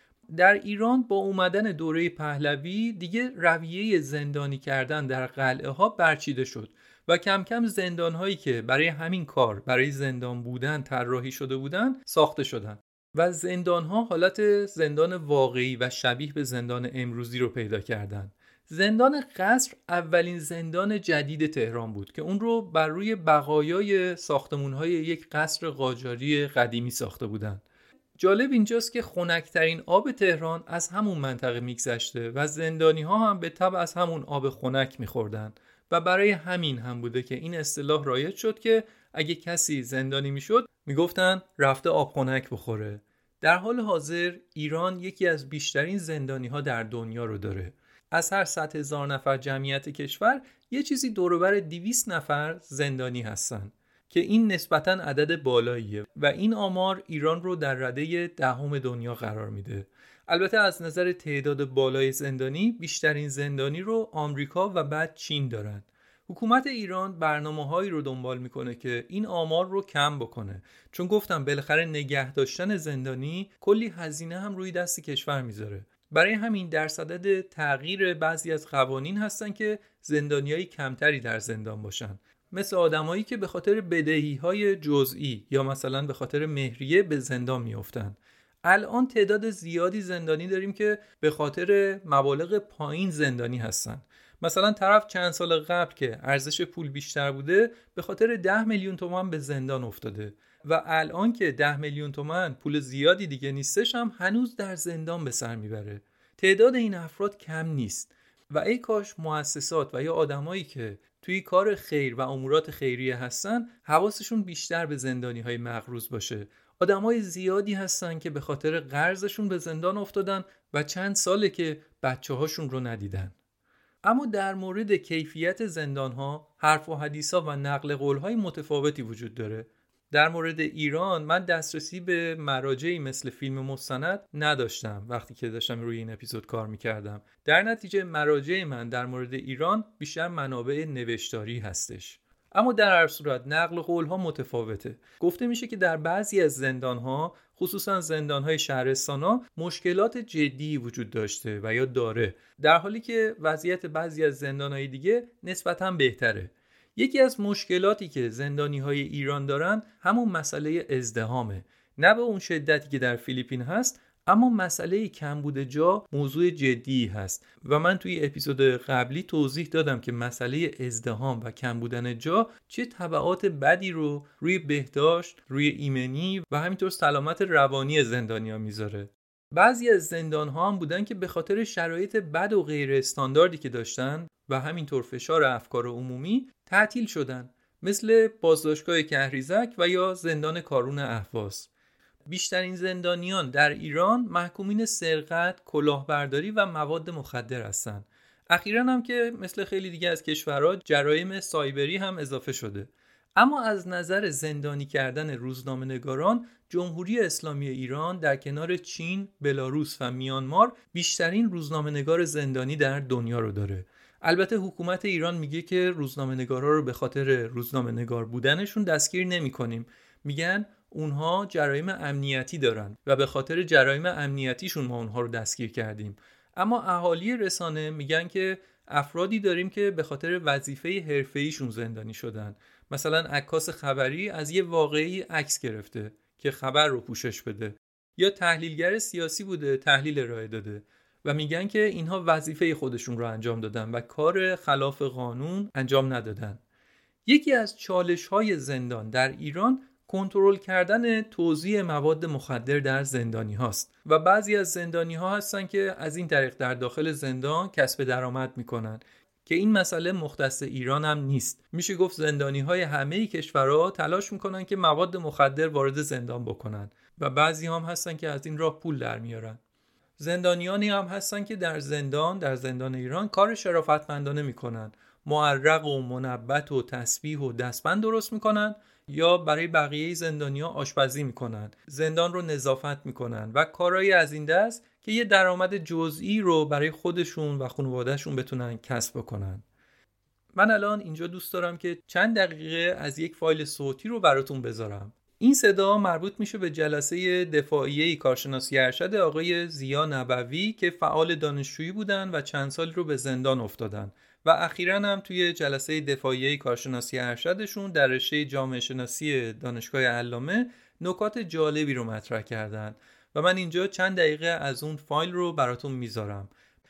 در ایران با اومدن دوره پهلوی دیگه رویه زندانی کردن در قلعه ها برچیده شد و کم کم زندان هایی که برای همین کار، برای زندان بودن طراحی شده بودن ساخته شدن و زندان ها حالت زندان واقعی و شبیه به زندان امروزی رو پیدا کردن. زندان قصر اولین زندان جدید تهران بود که اون رو بر روی بقایای ساختمون های یک قصر قاجاری قدیمی ساخته بودن. جالب اینجاست که خنک‌ترین آب تهران از همون منطقه میگذشته و زندانی‌ها هم به تبع از همون آب خنک می‌خوردن و برای همین هم بوده که این اصطلاح رایج شد که اگه کسی زندانی میشد میگفتن رفته آب خنک بخوره. در حال حاضر ایران یکی از بیشترین زندانی‌ها در دنیا رو داره. از هر 100,000 نفر جمعیت کشور یه چیزی دور و بر 200 نفر زندانی هستن که این نسبتاً عدد بالاییه و این آمار ایران رو در رده 10 دنیا قرار میده. البته از نظر تعداد بالای زندانی بیشترین زندانی رو آمریکا و بعد چین دارن. حکومت ایران برنامه‌هایی رو دنبال میکنه که این آمار رو کم بکنه، چون گفتم بالاخره نگه داشتن زندانی کلی هزینه هم روی دست کشور میذاره. برای همین در صدد تغییر بعضی از قوانین هستن که زندانیای کمتری در زندان باشن مثل آدمایی که به خاطر بدهی‌های جزئی یا مثلا به خاطر مهریه به زندان میافتن. الان تعداد زیادی زندانی داریم که به خاطر مبالغ پایین زندانی هستن. مثلا طرف چند سال قبل که ارزش پول بیشتر بوده به خاطر 10 میلیون تومان به زندان افتاده و الان که 10 میلیون تومان پول زیادی دیگه نیستش هم هنوز در زندان به سر میبره. تعداد این افراد کم نیست و ای کاش مؤسسات و یا آدمایی که توی کار خیر و امورات خیریه هستن حواسشون بیشتر به زندانی‌های مقروض باشه. آدمای زیادی هستن که به خاطر قرضشون به زندان افتادن و چند ساله که بچه‌هاشون رو ندیدن. اما در مورد کیفیت زندان‌ها حرف و حدیث‌ها و نقل قول‌های متفاوتی وجود داره. در مورد ایران من دسترسی به مراجعی مثل فیلم مستند نداشتم وقتی که داشتم روی این اپیزود کار می‌کردم. در نتیجه مراجع من در مورد ایران بیشتر منابع نوشتاری هستش. اما در هر صورت نقل قول‌ها متفاوته. گفته میشه که در بعضی از زندان‌ها، خصوصا زندان‌های شهرستان‌ها، مشکلات جدی وجود داشته و یا داره، در حالی که وضعیت بعضی از زندان‌های دیگه نسبتاً بهتره. یکی از مشکلاتی که زندانی‌های ایران دارن همون مسئله ازدحامه. نه به اون شدتی که در فیلیپین هست، اما مسئله کمبود جا موضوع جدی هست و من توی اپیزود قبلی توضیح دادم که مسئله ازدحام و کم بودن جا چه تبعات بدی رو روی بهداشت، روی ایمنی و همینطور سلامت روانی زندانی‌ها میذاره. بعضی از زندان‌ها هم بودن که به خاطر شرایط بد و غیر استانداردی که داشتن و همینطور فشار افکار عمومی تعطیل شدن، مثل بازداشتگاه کهریزک و یا زندان کارون اهواز. بیشترین زندانیان در ایران محکومین سرقت، کلاهبرداری و مواد مخدر هستند. اخیراً هم که مثل خیلی دیگه از کشورها جرایم سایبری هم اضافه شده. اما از نظر زندانی کردن روزنامه‌نگاران، جمهوری اسلامی ایران در کنار چین، بلاروس و میانمار بیشترین روزنامه‌نگار زندانی در دنیا رو داره. البته حکومت ایران میگه که روزنامه‌نگارا رو به خاطر روزنامه‌نگار بودنشون دستگیر نمی‌کنیم. میگن اونها جرایم امنیتی دارن و به خاطر جرایم امنیتیشون ما اونها رو دستگیر کردیم. اما اهالی رسانه میگن که افرادی داریم که به خاطر وظیفه حرفه‌ایشون زندانی شدن. مثلا عکاس خبری از یه واقعی عکس گرفته که خبر رو پوشش بده، یا تحلیلگر سیاسی بوده تحلیل ارائه داده و میگن که اینها وظیفه خودشون رو انجام دادن و کار خلاف قانون انجام ندادن. یکی از چالش‌های زندان در ایران کنترل کردن توزیع مواد مخدر در زندانی هاست و بعضی از زندانی ها هستن که از این طریق در داخل زندان کسب درآمد میکنن که این مسئله مختص ایران هم نیست. میشه گفت زندانی های همه کشورها تلاش میکنن که مواد مخدر وارد زندان بکنن و بعضی هم هستن که از این راه پول در میارن. زندانیانی هم هستن که در زندان ایران کار شرافتمندانه میکنن، معرق و منبت و تسبیح و دستبند درست میکنن یا برای بقیه زندانی‌ها آشپزی میکنن، زندان رو نظافت میکنن و کارهایی از این دست که یه درآمد جزئی رو برای خودشون و خانواده‌شون بتونن کسب کنن. من الان اینجا دوست دارم که چند دقیقه از یک فایل صوتی رو براتون بذارم. این صدا مربوط میشه به جلسه دفاعیه کارشناسی ارشد آقای ضیا نبوی که فعال دانشجویی بودن و چند سال رو به زندان افتادن و اخیراً هم توی جلسه دفاعیه کارشناسی ارشدشون در رشته جامعه شناسی دانشگاه علامه نکات جالبی رو مطرح کردن و من اینجا چند دقیقه از اون فایل رو براتون میذارم.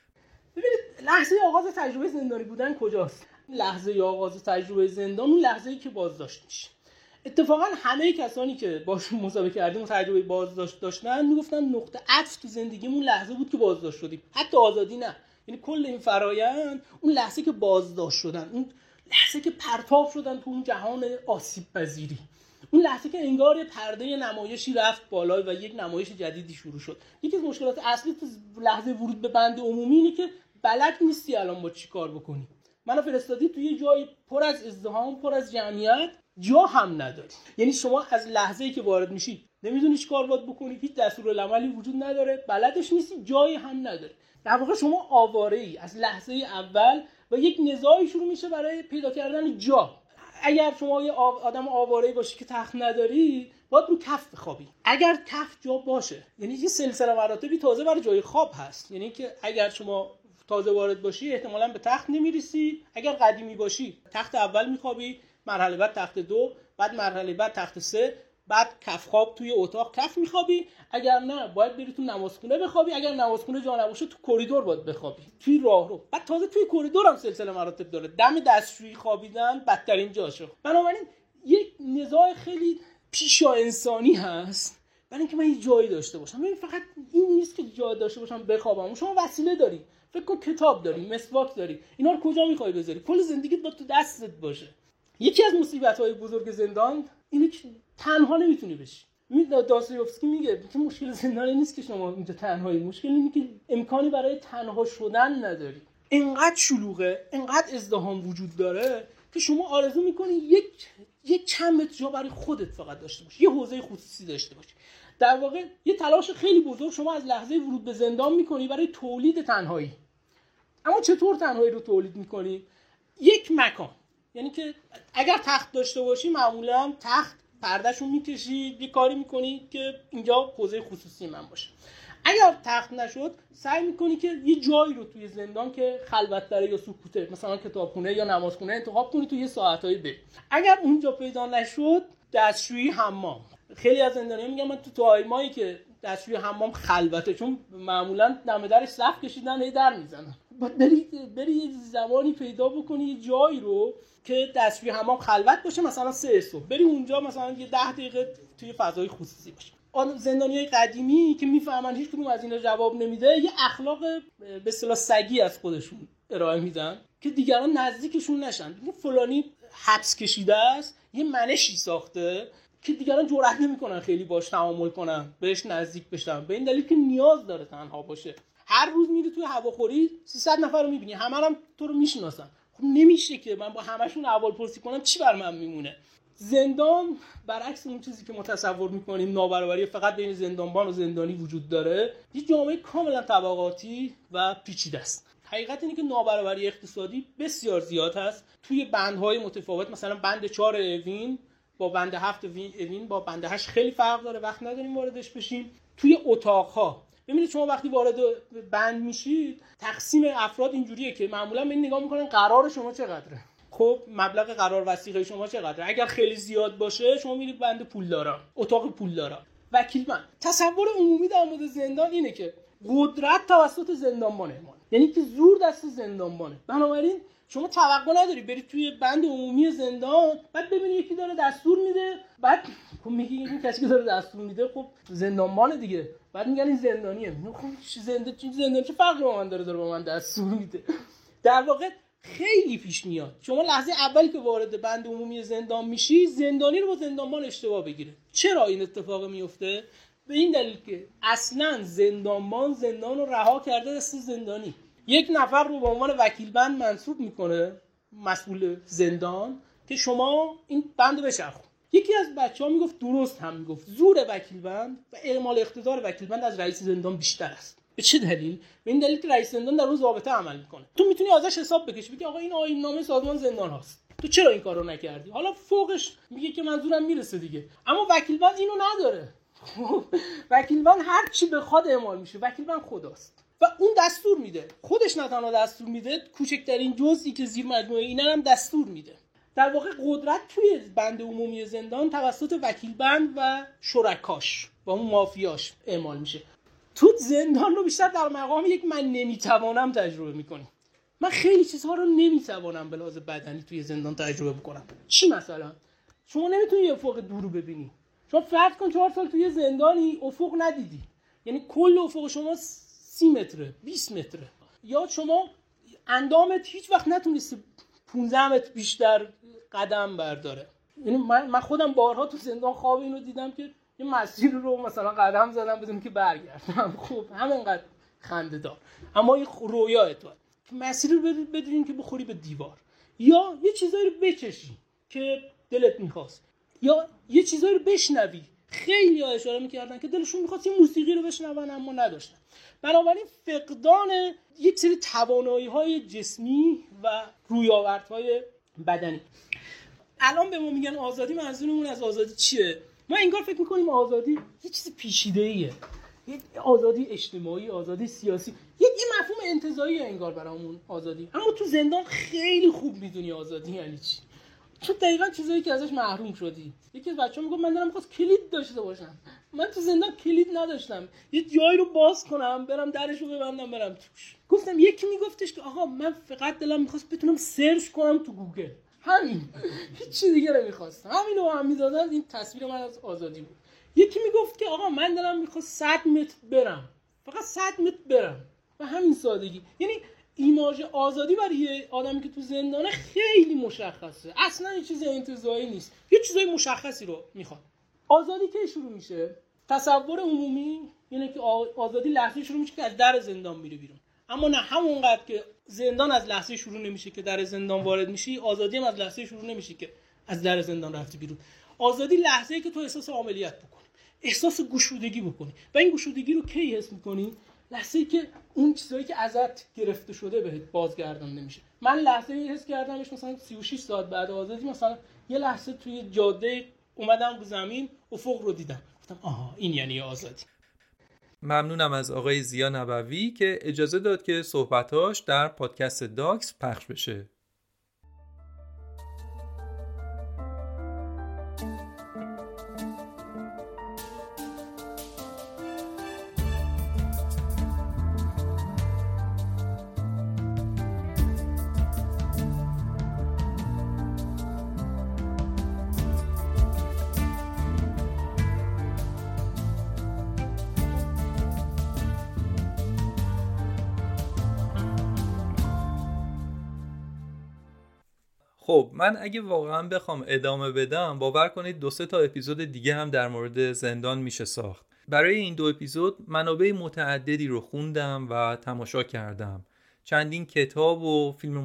ببینید لحظه آغاز تجربه زندانی بودن کجاست؟ لحظه آغاز تجربه زندان اون لحظه‌ای که بازداشت میشه. اتفاقا همه کسانی که باشون مصاحبه کردیم و تجربه بازداشت داشتن میگفتن نقطه عطف تو زندگیمون لحظه بود که بازداشت شدیم، حتی آزادی نه. یعنی کل این فرایند اون لحظه که بازداشت شدن، اون لحظه که پرتاب شدن تو اون جهان آسیب پذیری، اون لحظه که انگار یه پرده نمایشی رفت بالا و یک نمایش جدیدی شروع شد. یکی از مشکلات اصلی تو لحظه ورود به بند عمومی اینه که بلد نیستی الان با چی کار بکنی. منو فرستادی توی یه جای پر از ازدحام، پر از جمعیت، جا هم نداری. یعنی شما از لحظه‌ای که وارد میشی نمیدونی چی کار باید بکنی، هیچ دستورالعملی وجود نداره، بلدش نیستی، جایی هم نداری. در واقع شما آواره‌ای از لحظه اول و یک نزاعی شروع میشه برای پیدا کردن جا. اگر شما یه آدم آواره‌ای باشی که تخت نداری، باید رو کف بخوابی. اگر کف جا باشه، یعنی یه سلسله مراتبی تازه برای جای خواب هست. یعنی که اگر شما تازه وارد باشی احتمالاً به تخت نمیرسی، اگر قدیمی باشی تخت اول میخوابی، مرحله بعد تخت 2، بعد مرحله بعد تخت 3، بعد کف خواب توی اتاق کف میخوابی، اگر نه باید بری تو نمازخونه بخوابی، اگر نمازخونه جا نباشه تو کریدور باید بخوابی، توی راهرو. بعد تازه توی کریدور هم سلسله مراتب داره، دم دستشویی خوابیدن بدترین جاشه. بنابراین یک نزاع خیلی پیشا انسانی هست برای اینکه من یه جایی داشته باشم. ببین فقط این نیست که جای داشته باشم بخوابم، شما وسیله داری، فکر کن کتاب داری، مسواک داری، اینا رو کجا میخوای بذاری؟ کل زندگیت باید تو دستت باشه. یکی از مصیبت‌های بزرگ زندان اینه که تنها نمیتونی بشی. داستایوفسکی میگه که مشکل زندان نیست که شما اینجا تنهایی، مشکل اینه که امکانی برای تنها شدن نداری. اینقدر شلوغه، اینقدر ازدحام وجود داره که شما آرزو میکنی یک چند متر جا برای خودت فقط داشته باشی، یه حوزه خصوصی داشته باشی. در واقع یه تلاش خیلی بزرگ شما از لحظه ورود به زندان میکنی برای تولید تنهایی. اما چطور تنهایی رو تولید میکنی؟ یک مکان، یعنی که اگر تخت داشته باشی معمولا تخت پردهشو میکشی، یه کاری میکنی که اینجا حوزه خصوصی من باشه. اگر تخت نشد سعی میکنی که یه جایی رو توی زندان که خلوت‌تره یا سکوته، مثلا کتابخونه یا نمازخونه انتخاب کنی تو یه ساعتایی بری. اگر اونجا پیدا نشد دستشویی، حمام. خیلی از زندانی‌ها میگن من تو تایمایی که دستشویی حمام خلوته، چون معمولا دم درش صف کشیدن هی در میزنن، بعد بری یه زمانی پیدا بکنی یه جایی رو که دستشویی حمام خلوت باشه، مثلا 3 صبح بری اونجا، مثلا یه 10 دقیقه توی فضای خصوصی باشه. زندانیای قدیمی که میفهمن هیچ کدوم از اینا جواب نمیده، یه اخلاق به اصطلاح سگی از خودشون ارائه میدن که دیگران نزدیکشون نشن. فلانی حبس کشیده است، یه منشی ساخته که دیگران جرئت نمیکنن خیلی باش تعامل کنن، بهش نزدیک بشن، به این دلیل که نیاز داره تنها باشه. هر روز میری توی هواخوری 300 نفر رو میبینی، همه هم تو رو میشناسن. خب نمیشه که من با همشون احوالپرسی کنم، چی بر من میمونه؟ زندان برعکس اون چیزی که ما تصور میکنیم، نابرابری فقط بین زندانبان و زندانی وجود داره، یه جامعه کاملا طبقاتی و پیچیده است. حقیقت اینه که نابرابری اقتصادی بسیار زیاد هست توی بندهای متفاوت. مثلا بند 4 اوین با بند 7 اوین با بند 8 خیلی فرق داره، وقت نداریم واردش بشیم. توی اتاق‌ها ببینید شما وقتی وارد بند میشید، تقسیم افراد اینجوریه که معمولا به این نگاه میکنن قرار شما چقدره، خب مبلغ قرار وثیقه شما چقدره. اگر خیلی زیاد باشه شما میرید بند پولدارا، اتاق پولدارا. وکیلمند. تصور عمومی در مورد زندان اینه که قدرت توسط زندانبانه، یعنی که زور دست زندانبانه. بنابراین شما توقع نداری بری توی بند عمومی زندان بعد ببینی یکی داره دستور میده، بعد خب میگی این کسی که داره دستور میده خب زندانبانه دیگه، بعد میگن این زندانیه. خب زندانی چه فرقی با من داره به من دستور میده؟ در واقع خیلی پیش میاد شما لحظه اولی که وارد بند عمومی زندان میشی زندانی رو با زندانبان اشتباه بگیره. چرا این اتفاق میفته؟ به این دلیل که اصلا زندانبان زندان رو رها کرده دست زندانی. یک نفر رو به عنوان وکیل بند منصوب میکنه، مسئول زندان، که شما این بند بچرخون. یکی از بچه‌ها میگفت، درست هم میگفت، زور وکیل بند و اعمال اقتدار وکیل بند از رئیس زندان بیشتر است. به چه دلیل؟ به این دلیل که رئیس زندان در روز ضابطه عمل میکنه. تو میتونی ازش حساب بکشی، بگی آقا این آیین نامه سازمان زندان هاست، تو چرا این کارو نکردی؟ حالا فوقش میگه که منظورم میرسه دیگه. اما وکیل بند اینو نداره. وکیل بند هر چی بخواد اعمال میشه. وکیل بند خداست و اون دستور میده. خودش نه تنها دستور میده، کوچکترین جزئی که زیر مجموعه اینا هم دستور میده. در واقع قدرت توی بند عمومی زندان توسط وکیل بند و شرکاش و اون مافیاش اعمال میشه. تو زندان رو بیشتر در مقام یک من نمیتوانم تجربه میکنی. من خیلی چیزها رو نمیتوانم به لحاظ بدنی توی زندان تجربه بکنم. چی مثلا؟ شما نمیتونی یه افق دور رو ببینی. شما فرض کن 4 سال توی زندانی افق ندیدی، یعنی کل افق شما 30 متره 20 متره، یا شما اندامت هیچ وقت نتونستی 15 متر بیشتر قدم برداره. یعنی من خودم بارها تو زندان خواب اینو دیدم که یه مسیر رو مثلا قدم زدم بدون که برگردم. خب همینقدر خنده دار، اما این رویاه تو که مسیر رو بدونین که بخوری به دیوار، یا یه چیزایی رو بچشی که دلت میخواست، یا یه چیزایی رو بشنوی. خیلی ها اشاره میکردن که دلشون میخواست این موسیقی رو بشنون اما نداشتن. بنابراین فقدان یک سری توانایی‌های جسمی و رویاوردهای بدنی. الان به ما میگن آزادی، منظورمون از آزادی چیه؟ ما انگار فکر میکنیم آزادی یه چیز پیچیده‌ایه، یه آزادی اجتماعی، آزادی سیاسی، یه مفهوم انتزاعیه انگار برامون آزادی. اما تو زندان خیلی خوب میدونی آزادی یعنی چی. چون دقیقاً چیزایی که ازش محروم شدی. یکی از بچه‌ها میگه من دارم می‌خواست کلید داشته باشم، من تو زندان کلید نداشتم، یه جایی رو باز کنم برم درش رو ببندم برم توش. گفتم یکی میگفتش که آقا من فقط دلم می‌خواست بتونم سرچ کنم تو گوگل، همین، هیچ چیز دیگه نمی‌خواستم. همینو هم می‌دادن. این تصویر من از آزادی بود. یکی میگفت که آقا من دلم می‌خواست 100 متر برم، فقط 100 متر برم، و همین سادگی. یعنی ایماژ آزادی برای یه آدمی که تو زندانه خیلی مشخصه، اصلا یه چیز انتزاعی نیست، یه چیزای مشخصی رو میخواد. آزادی که شروع میشه؟ تصور عمومی اینه که آزادی لحظه شروع میشه که از در زندان میره بیرون، اما نه، همونقدر که زندان از لحظه شروع نمیشه که در زندان وارد میشی، آزادی هم از لحظه شروع نمیشه که از در زندان رفتی بیرون. آزادی لحظه‌ای که تو احساس عاملیت بکنی، احساس گشودگی بکنی. و این گشودگی رو کی حس میکنی؟ لحظه‌ای که اون چیزایی که ازت گرفته شده بهت بازگردان نمیشه. من لحظه‌ای حس کردمش مثلا 36 ساعت بعد آزادی، مثلا یه لحظه توی جاده اومدم رو زمین، افق رو دیدم، گفتم آها این یعنی آزادی. ممنونم از آقای زیا نبوی که اجازه داد که صحبتاش در پادکست داکس پخش بشه. خب من اگه واقعا بخوام ادامه بدم، باور کنید 2-3 تا اپیزود دیگه هم در مورد زندان میشه ساخت. برای این 2 اپیزود منابع متعددی رو خوندم و تماشا کردم، چندین کتاب و فیلم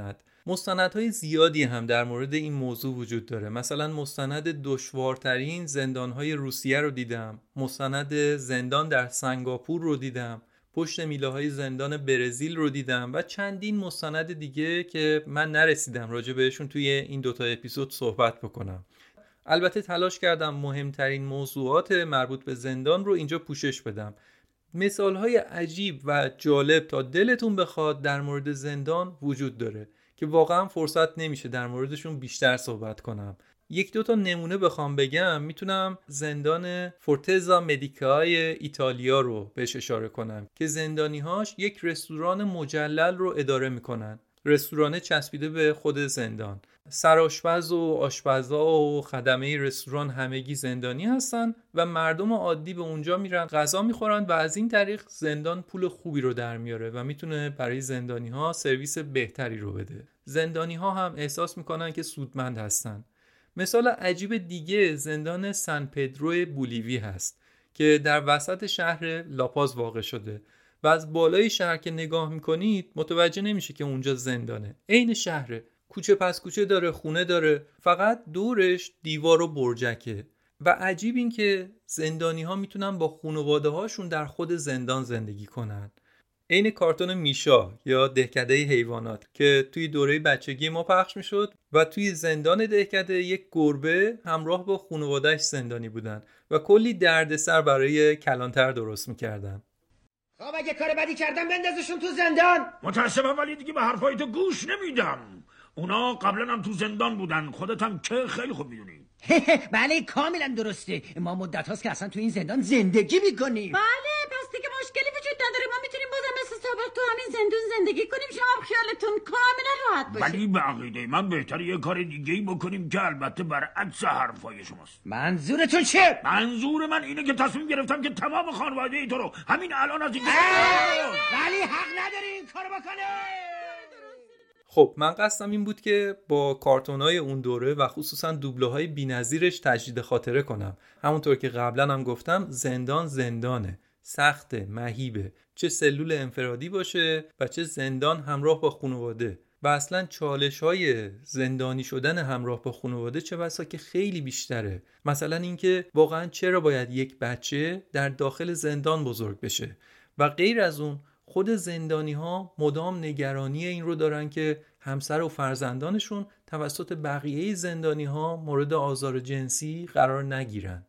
مستندهای زیادی هم در مورد این موضوع وجود داره. مثلا مستند دشوارترین زندانهای روسیه رو دیدم، مستند زندان در سنگاپور رو دیدم، پشت میله‌های زندان برزیل رو دیدم و چندین مستند دیگه که من نرسیدم راجع بهشون توی این 2 تا اپیزود صحبت بکنم. البته تلاش کردم مهمترین موضوعات مربوط به زندان رو اینجا پوشش بدم. مثالهای عجیب و جالب تا دلتون بخواد در مورد زندان وجود داره که واقعا فرصت نمیشه در موردشون بیشتر صحبت کنم. 1-2 تا نمونه بخوام بگم، میتونم زندان فورتزا مدیکای ایتالیا رو بهش اشاره کنم که زندانی‌هاش یک رستوران مجلل رو اداره میکنن. رستوران چسبیده به خود زندان، سرآشپز و آشپزا و خدمه رستوران همگی زندانی هستن و مردم عادی به اونجا میرن غذا میخورن و از این طریق زندان پول خوبی رو در میاره و میتونه برای زندانی‌ها سرویس بهتری رو بده. زندانی‌ها هم احساس میکنن که سودمند هستن. مثال عجیب دیگه زندان سن پدرو بولیوی هست که در وسط شهر لاپاز واقع شده و از بالای شهر که نگاه میکنید متوجه نمیشه که اونجا زندانه. عین شهره، کوچه پس کوچه داره، خونه داره، فقط دورش دیوار و برجکه. و عجیب این که زندانی ها میتونن با خانواده هاشون در خود زندان زندگی کنن. عین کارتون میشا یا دهکده حیوانات که توی دوره بچگی ما پخش میشد و توی زندان دهکده یک گربه همراه با خانواده‌اش زندانی بودن و کلی دردسر برای کلانتر درست میکردن. خب اگه کار بدی کردم بندازشون تو زندان. متاسفم ولی دیگه به حرفای تو گوش نمیدم. اونا قبلا هم تو زندان بودن، خودت هم که خیلی خوب میدونی. بله کاملا درسته، ما مدت هاست که اصلا تو این زندان زندگی میکنیم. بله پس دیگه مشکلی وجود نداره، ما میتونیم بازم مثل سابق تو همین زندون زندگی کنیم، شما خیالتون کاملا راحت باشه. ولی به عقیده من بهتره یه کار دیگه‌ای بکنیم که البته برعکس حرفای شماست. منظورتون چیه؟ منظور من اینه که تصمیم گرفتم که تمام خانواده تو رو همین الان از این ولی حق نداری این کارو بکنه. خب من قصدم این بود که با کارتونای اون دوره و خصوصا دوبله‌های بی‌نظیرش تجدید خاطره کنم. همونطور که قبلا هم گفتم زندان زندانه، سخته، مهیبه، چه سلول انفرادی باشه و چه زندان همراه با خانواده. و اصلا چالش‌های زندانی شدن همراه با خانواده چه بسا که خیلی بیشتره. مثلا اینکه واقعا چرا باید یک بچه در داخل زندان بزرگ بشه و غیر از اون خود زندانی ها مدام نگرانی این رو دارن که همسر و فرزندانشون توسط بقیه زندانی ها مورد آزار جنسی قرار نگیرن.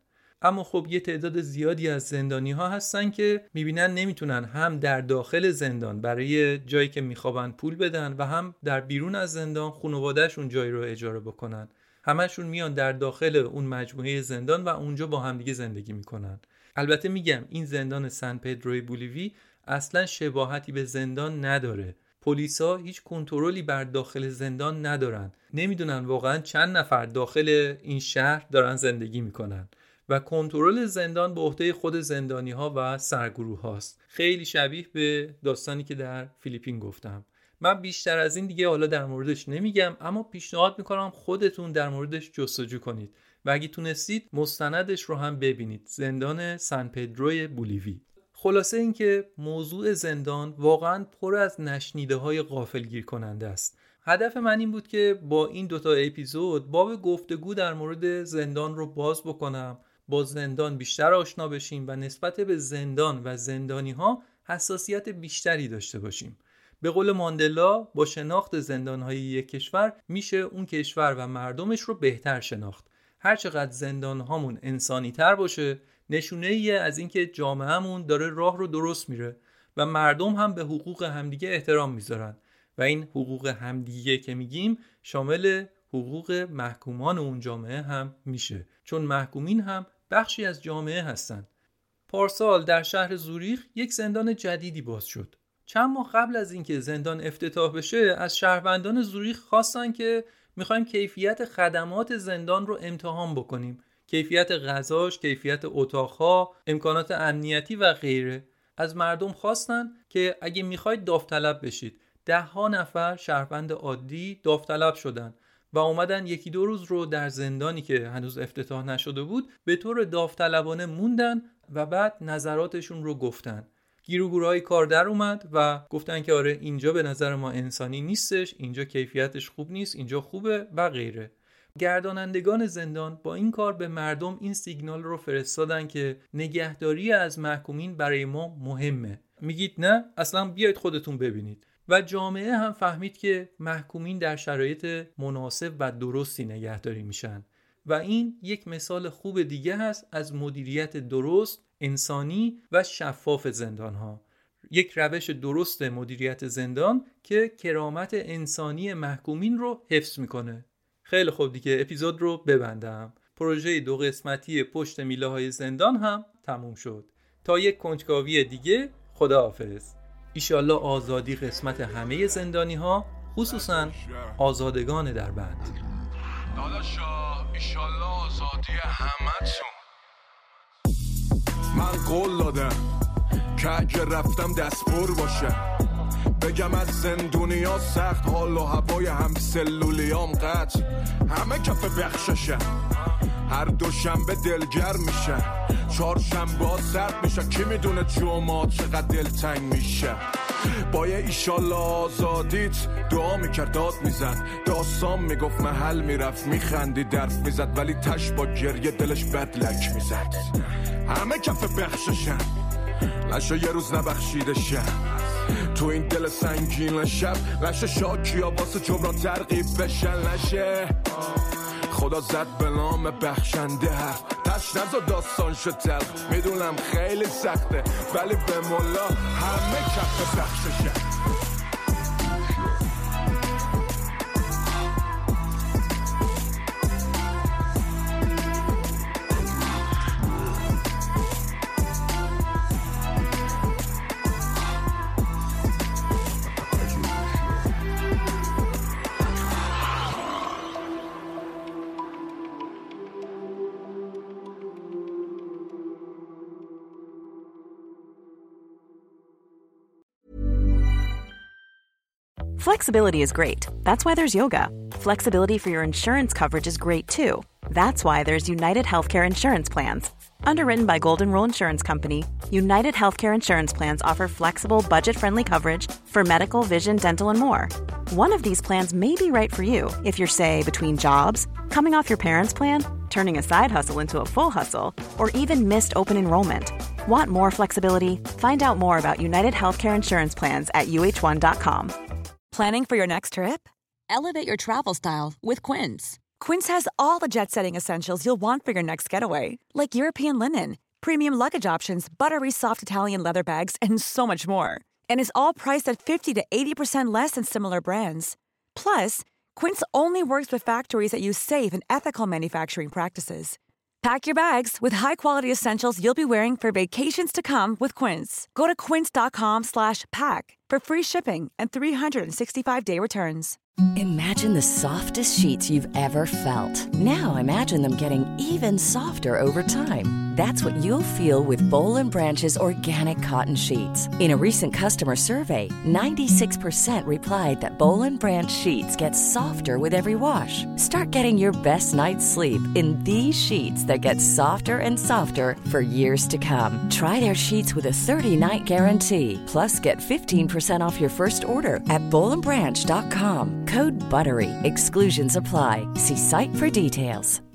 اما خب یه تعداد زیادی از زندانی ها هستن که میبینن نمیتونن هم در داخل زندان برای جایی که میخوابن پول بدن و هم در بیرون از زندان خانواده‌شون جایی رو اجاره بکنن. همشون میان در داخل اون مجموعه زندان و اونجا با هم دیگه زندگی میکنن. البته میگم این زندان سن پدروی بولیوی اصلا شباهتی به زندان نداره. پلیسا هیچ کنترلی بر داخل زندان ندارن. نمیدونن واقعا چند نفر داخل این شهر دارن زندگی میکنن و کنترل زندان به عهده خود زندانی ها و سرگروه هاست. خیلی شبیه به داستانی که در فیلیپین گفتم. من بیشتر از این دیگه حالا در موردش نمیگم، اما پیشنهاد میکنم خودتون در موردش جستجو کنید و اگه تونستید مستندش رو هم ببینید. زندان سن پدروی بولیوی. خلاصه این که موضوع زندان واقعا پر از نشنیده های غافلگیر کننده است. هدف من این بود که با این دوتا اپیزود باب گفتگو در مورد زندان رو باز بکنم، با زندان بیشتر آشنا بشیم و نسبت به زندان و زندانی ها حساسیت بیشتری داشته باشیم. به قول ماندلا با شناخت زندان‌های یک کشور میشه اون کشور و مردمش رو بهتر شناخت. هر چقدر زندان‌هامون انسانی‌تر باشه نشونه‌ایه از اینکه جامعه‌مون داره راه رو درست میره و مردم هم به حقوق همدیگه احترام میذارن و این حقوق همدیگه که میگیم شامل حقوق محکومان اون جامعه هم میشه، چون محکومین هم بخشی از جامعه هستن. پارسال در شهر زوریخ یک زندان جدیدی باز شد. چند ماه قبل از اینکه زندان افتتاح بشه از شهروندان زوریخ خواستن که میخوایم کیفیت خدمات زندان رو امتحان بکنیم، کیفیت غذاش، کیفیت اتاقها، امکانات امنیتی و غیره. از مردم خواستن که اگه میخواید داوطلب بشید. 10 نفر شهروند عادی داوطلب شدن و اومدن 1-2 روز رو در زندانی که هنوز افتتاح نشده بود به طور داوطلبانه موندن و بعد نظراتشون رو گفتن. گیروگورهای کار در اومد و گفتن که آره اینجا به نظر ما انسانی نیستش، اینجا کیفیتش خوب نیست، اینجا خوبه و غیره. گردانندگان زندان با این کار به مردم این سیگنال رو فرستادن که نگهداری از محکومین برای ما مهمه. میگید نه؟ اصلا بیایید خودتون ببینید. و جامعه هم فهمید که محکومین در شرایط مناسب و درستی نگهداری میشن و این یک مثال خوب دیگه هست از مدیریت درست، انسانی و شفاف زندان ها. یک روش درست مدیریت زندان که کرامت انسانی محکومین رو حفظ میکنه. خیلی خوب دیگه اپیزود رو ببندم. پروژه 2 قسمتی پشت میله های زندان هم تموم شد. تا یک کنجکاوی دیگه، خداحافظ. ایشالله آزادی قسمت همه زندانی ها، خصوصا آزادگان در بند. داداشا ایشالله آزادی همتون. من قول دادم که اگه رفتم دستپر باشه، بگم از زندونیا سخت حال و هوای هم سلولیام قطع، همه کف بخششه، هر دوشنبه دلگر میشه، چهارشنبه سرد میشه، کی میدونه جمعه چقدر دلتنگ میشه. با یه ایشالله آزادیت دعا میکرد، داد میزد، داستان میگفت، محل میرفت، میخندی، درف میزد، ولی تش با گریه دلش بدلک میزد. همه کف بخششن، نشه یه روز نبخشیده شب، تو این دل سنگین شب، نشه شاکیا واسه جبران ترغیب بشن، نشه خدا زد به نام بخشنده حرف، تش نزا داستان شد تلخ، میدونم خیلی سخته ولی به مولا همه کف بخششه. Flexibility is great. That's why there's yoga. Flexibility for your insurance coverage is great too. That's why there's United Healthcare Insurance Plans. Underwritten by Golden Rule Insurance Company, United Healthcare Insurance Plans offer flexible, budget-friendly coverage for medical, vision, dental, and more. One of these plans may be right for you if you're, say, between jobs, coming off your parents' plan, turning a side hustle into a full hustle, or even missed open enrollment. Want more flexibility? Find out more about United Healthcare Insurance Plans at uh1.com. Planning for your next trip? Elevate your travel style with Quince. Quince has all the jet-setting essentials you'll want for your next getaway, like European linen, premium luggage options, buttery soft Italian leather bags, and so much more. And is all priced at 50 to 80% less than similar brands. Plus, Quince only works with factories that use safe and ethical manufacturing practices. Pack your bags with high-quality essentials you'll be wearing for vacations to come with Quince. Go to quince.com/pack for free shipping and 365-day returns. Imagine the softest sheets you've ever felt. Now imagine them getting even softer over time. That's what you'll feel with Boll & Branch's organic cotton sheets. In a recent customer survey, 96% replied that Boll & Branch sheets get softer with every wash. Start getting your best night's sleep in these sheets that get softer and softer for years to come. Try their sheets with a 30-night guarantee. Plus, get 15% off your first order at bollandbranch.com. Code BUTTERY. Exclusions apply. See site for details.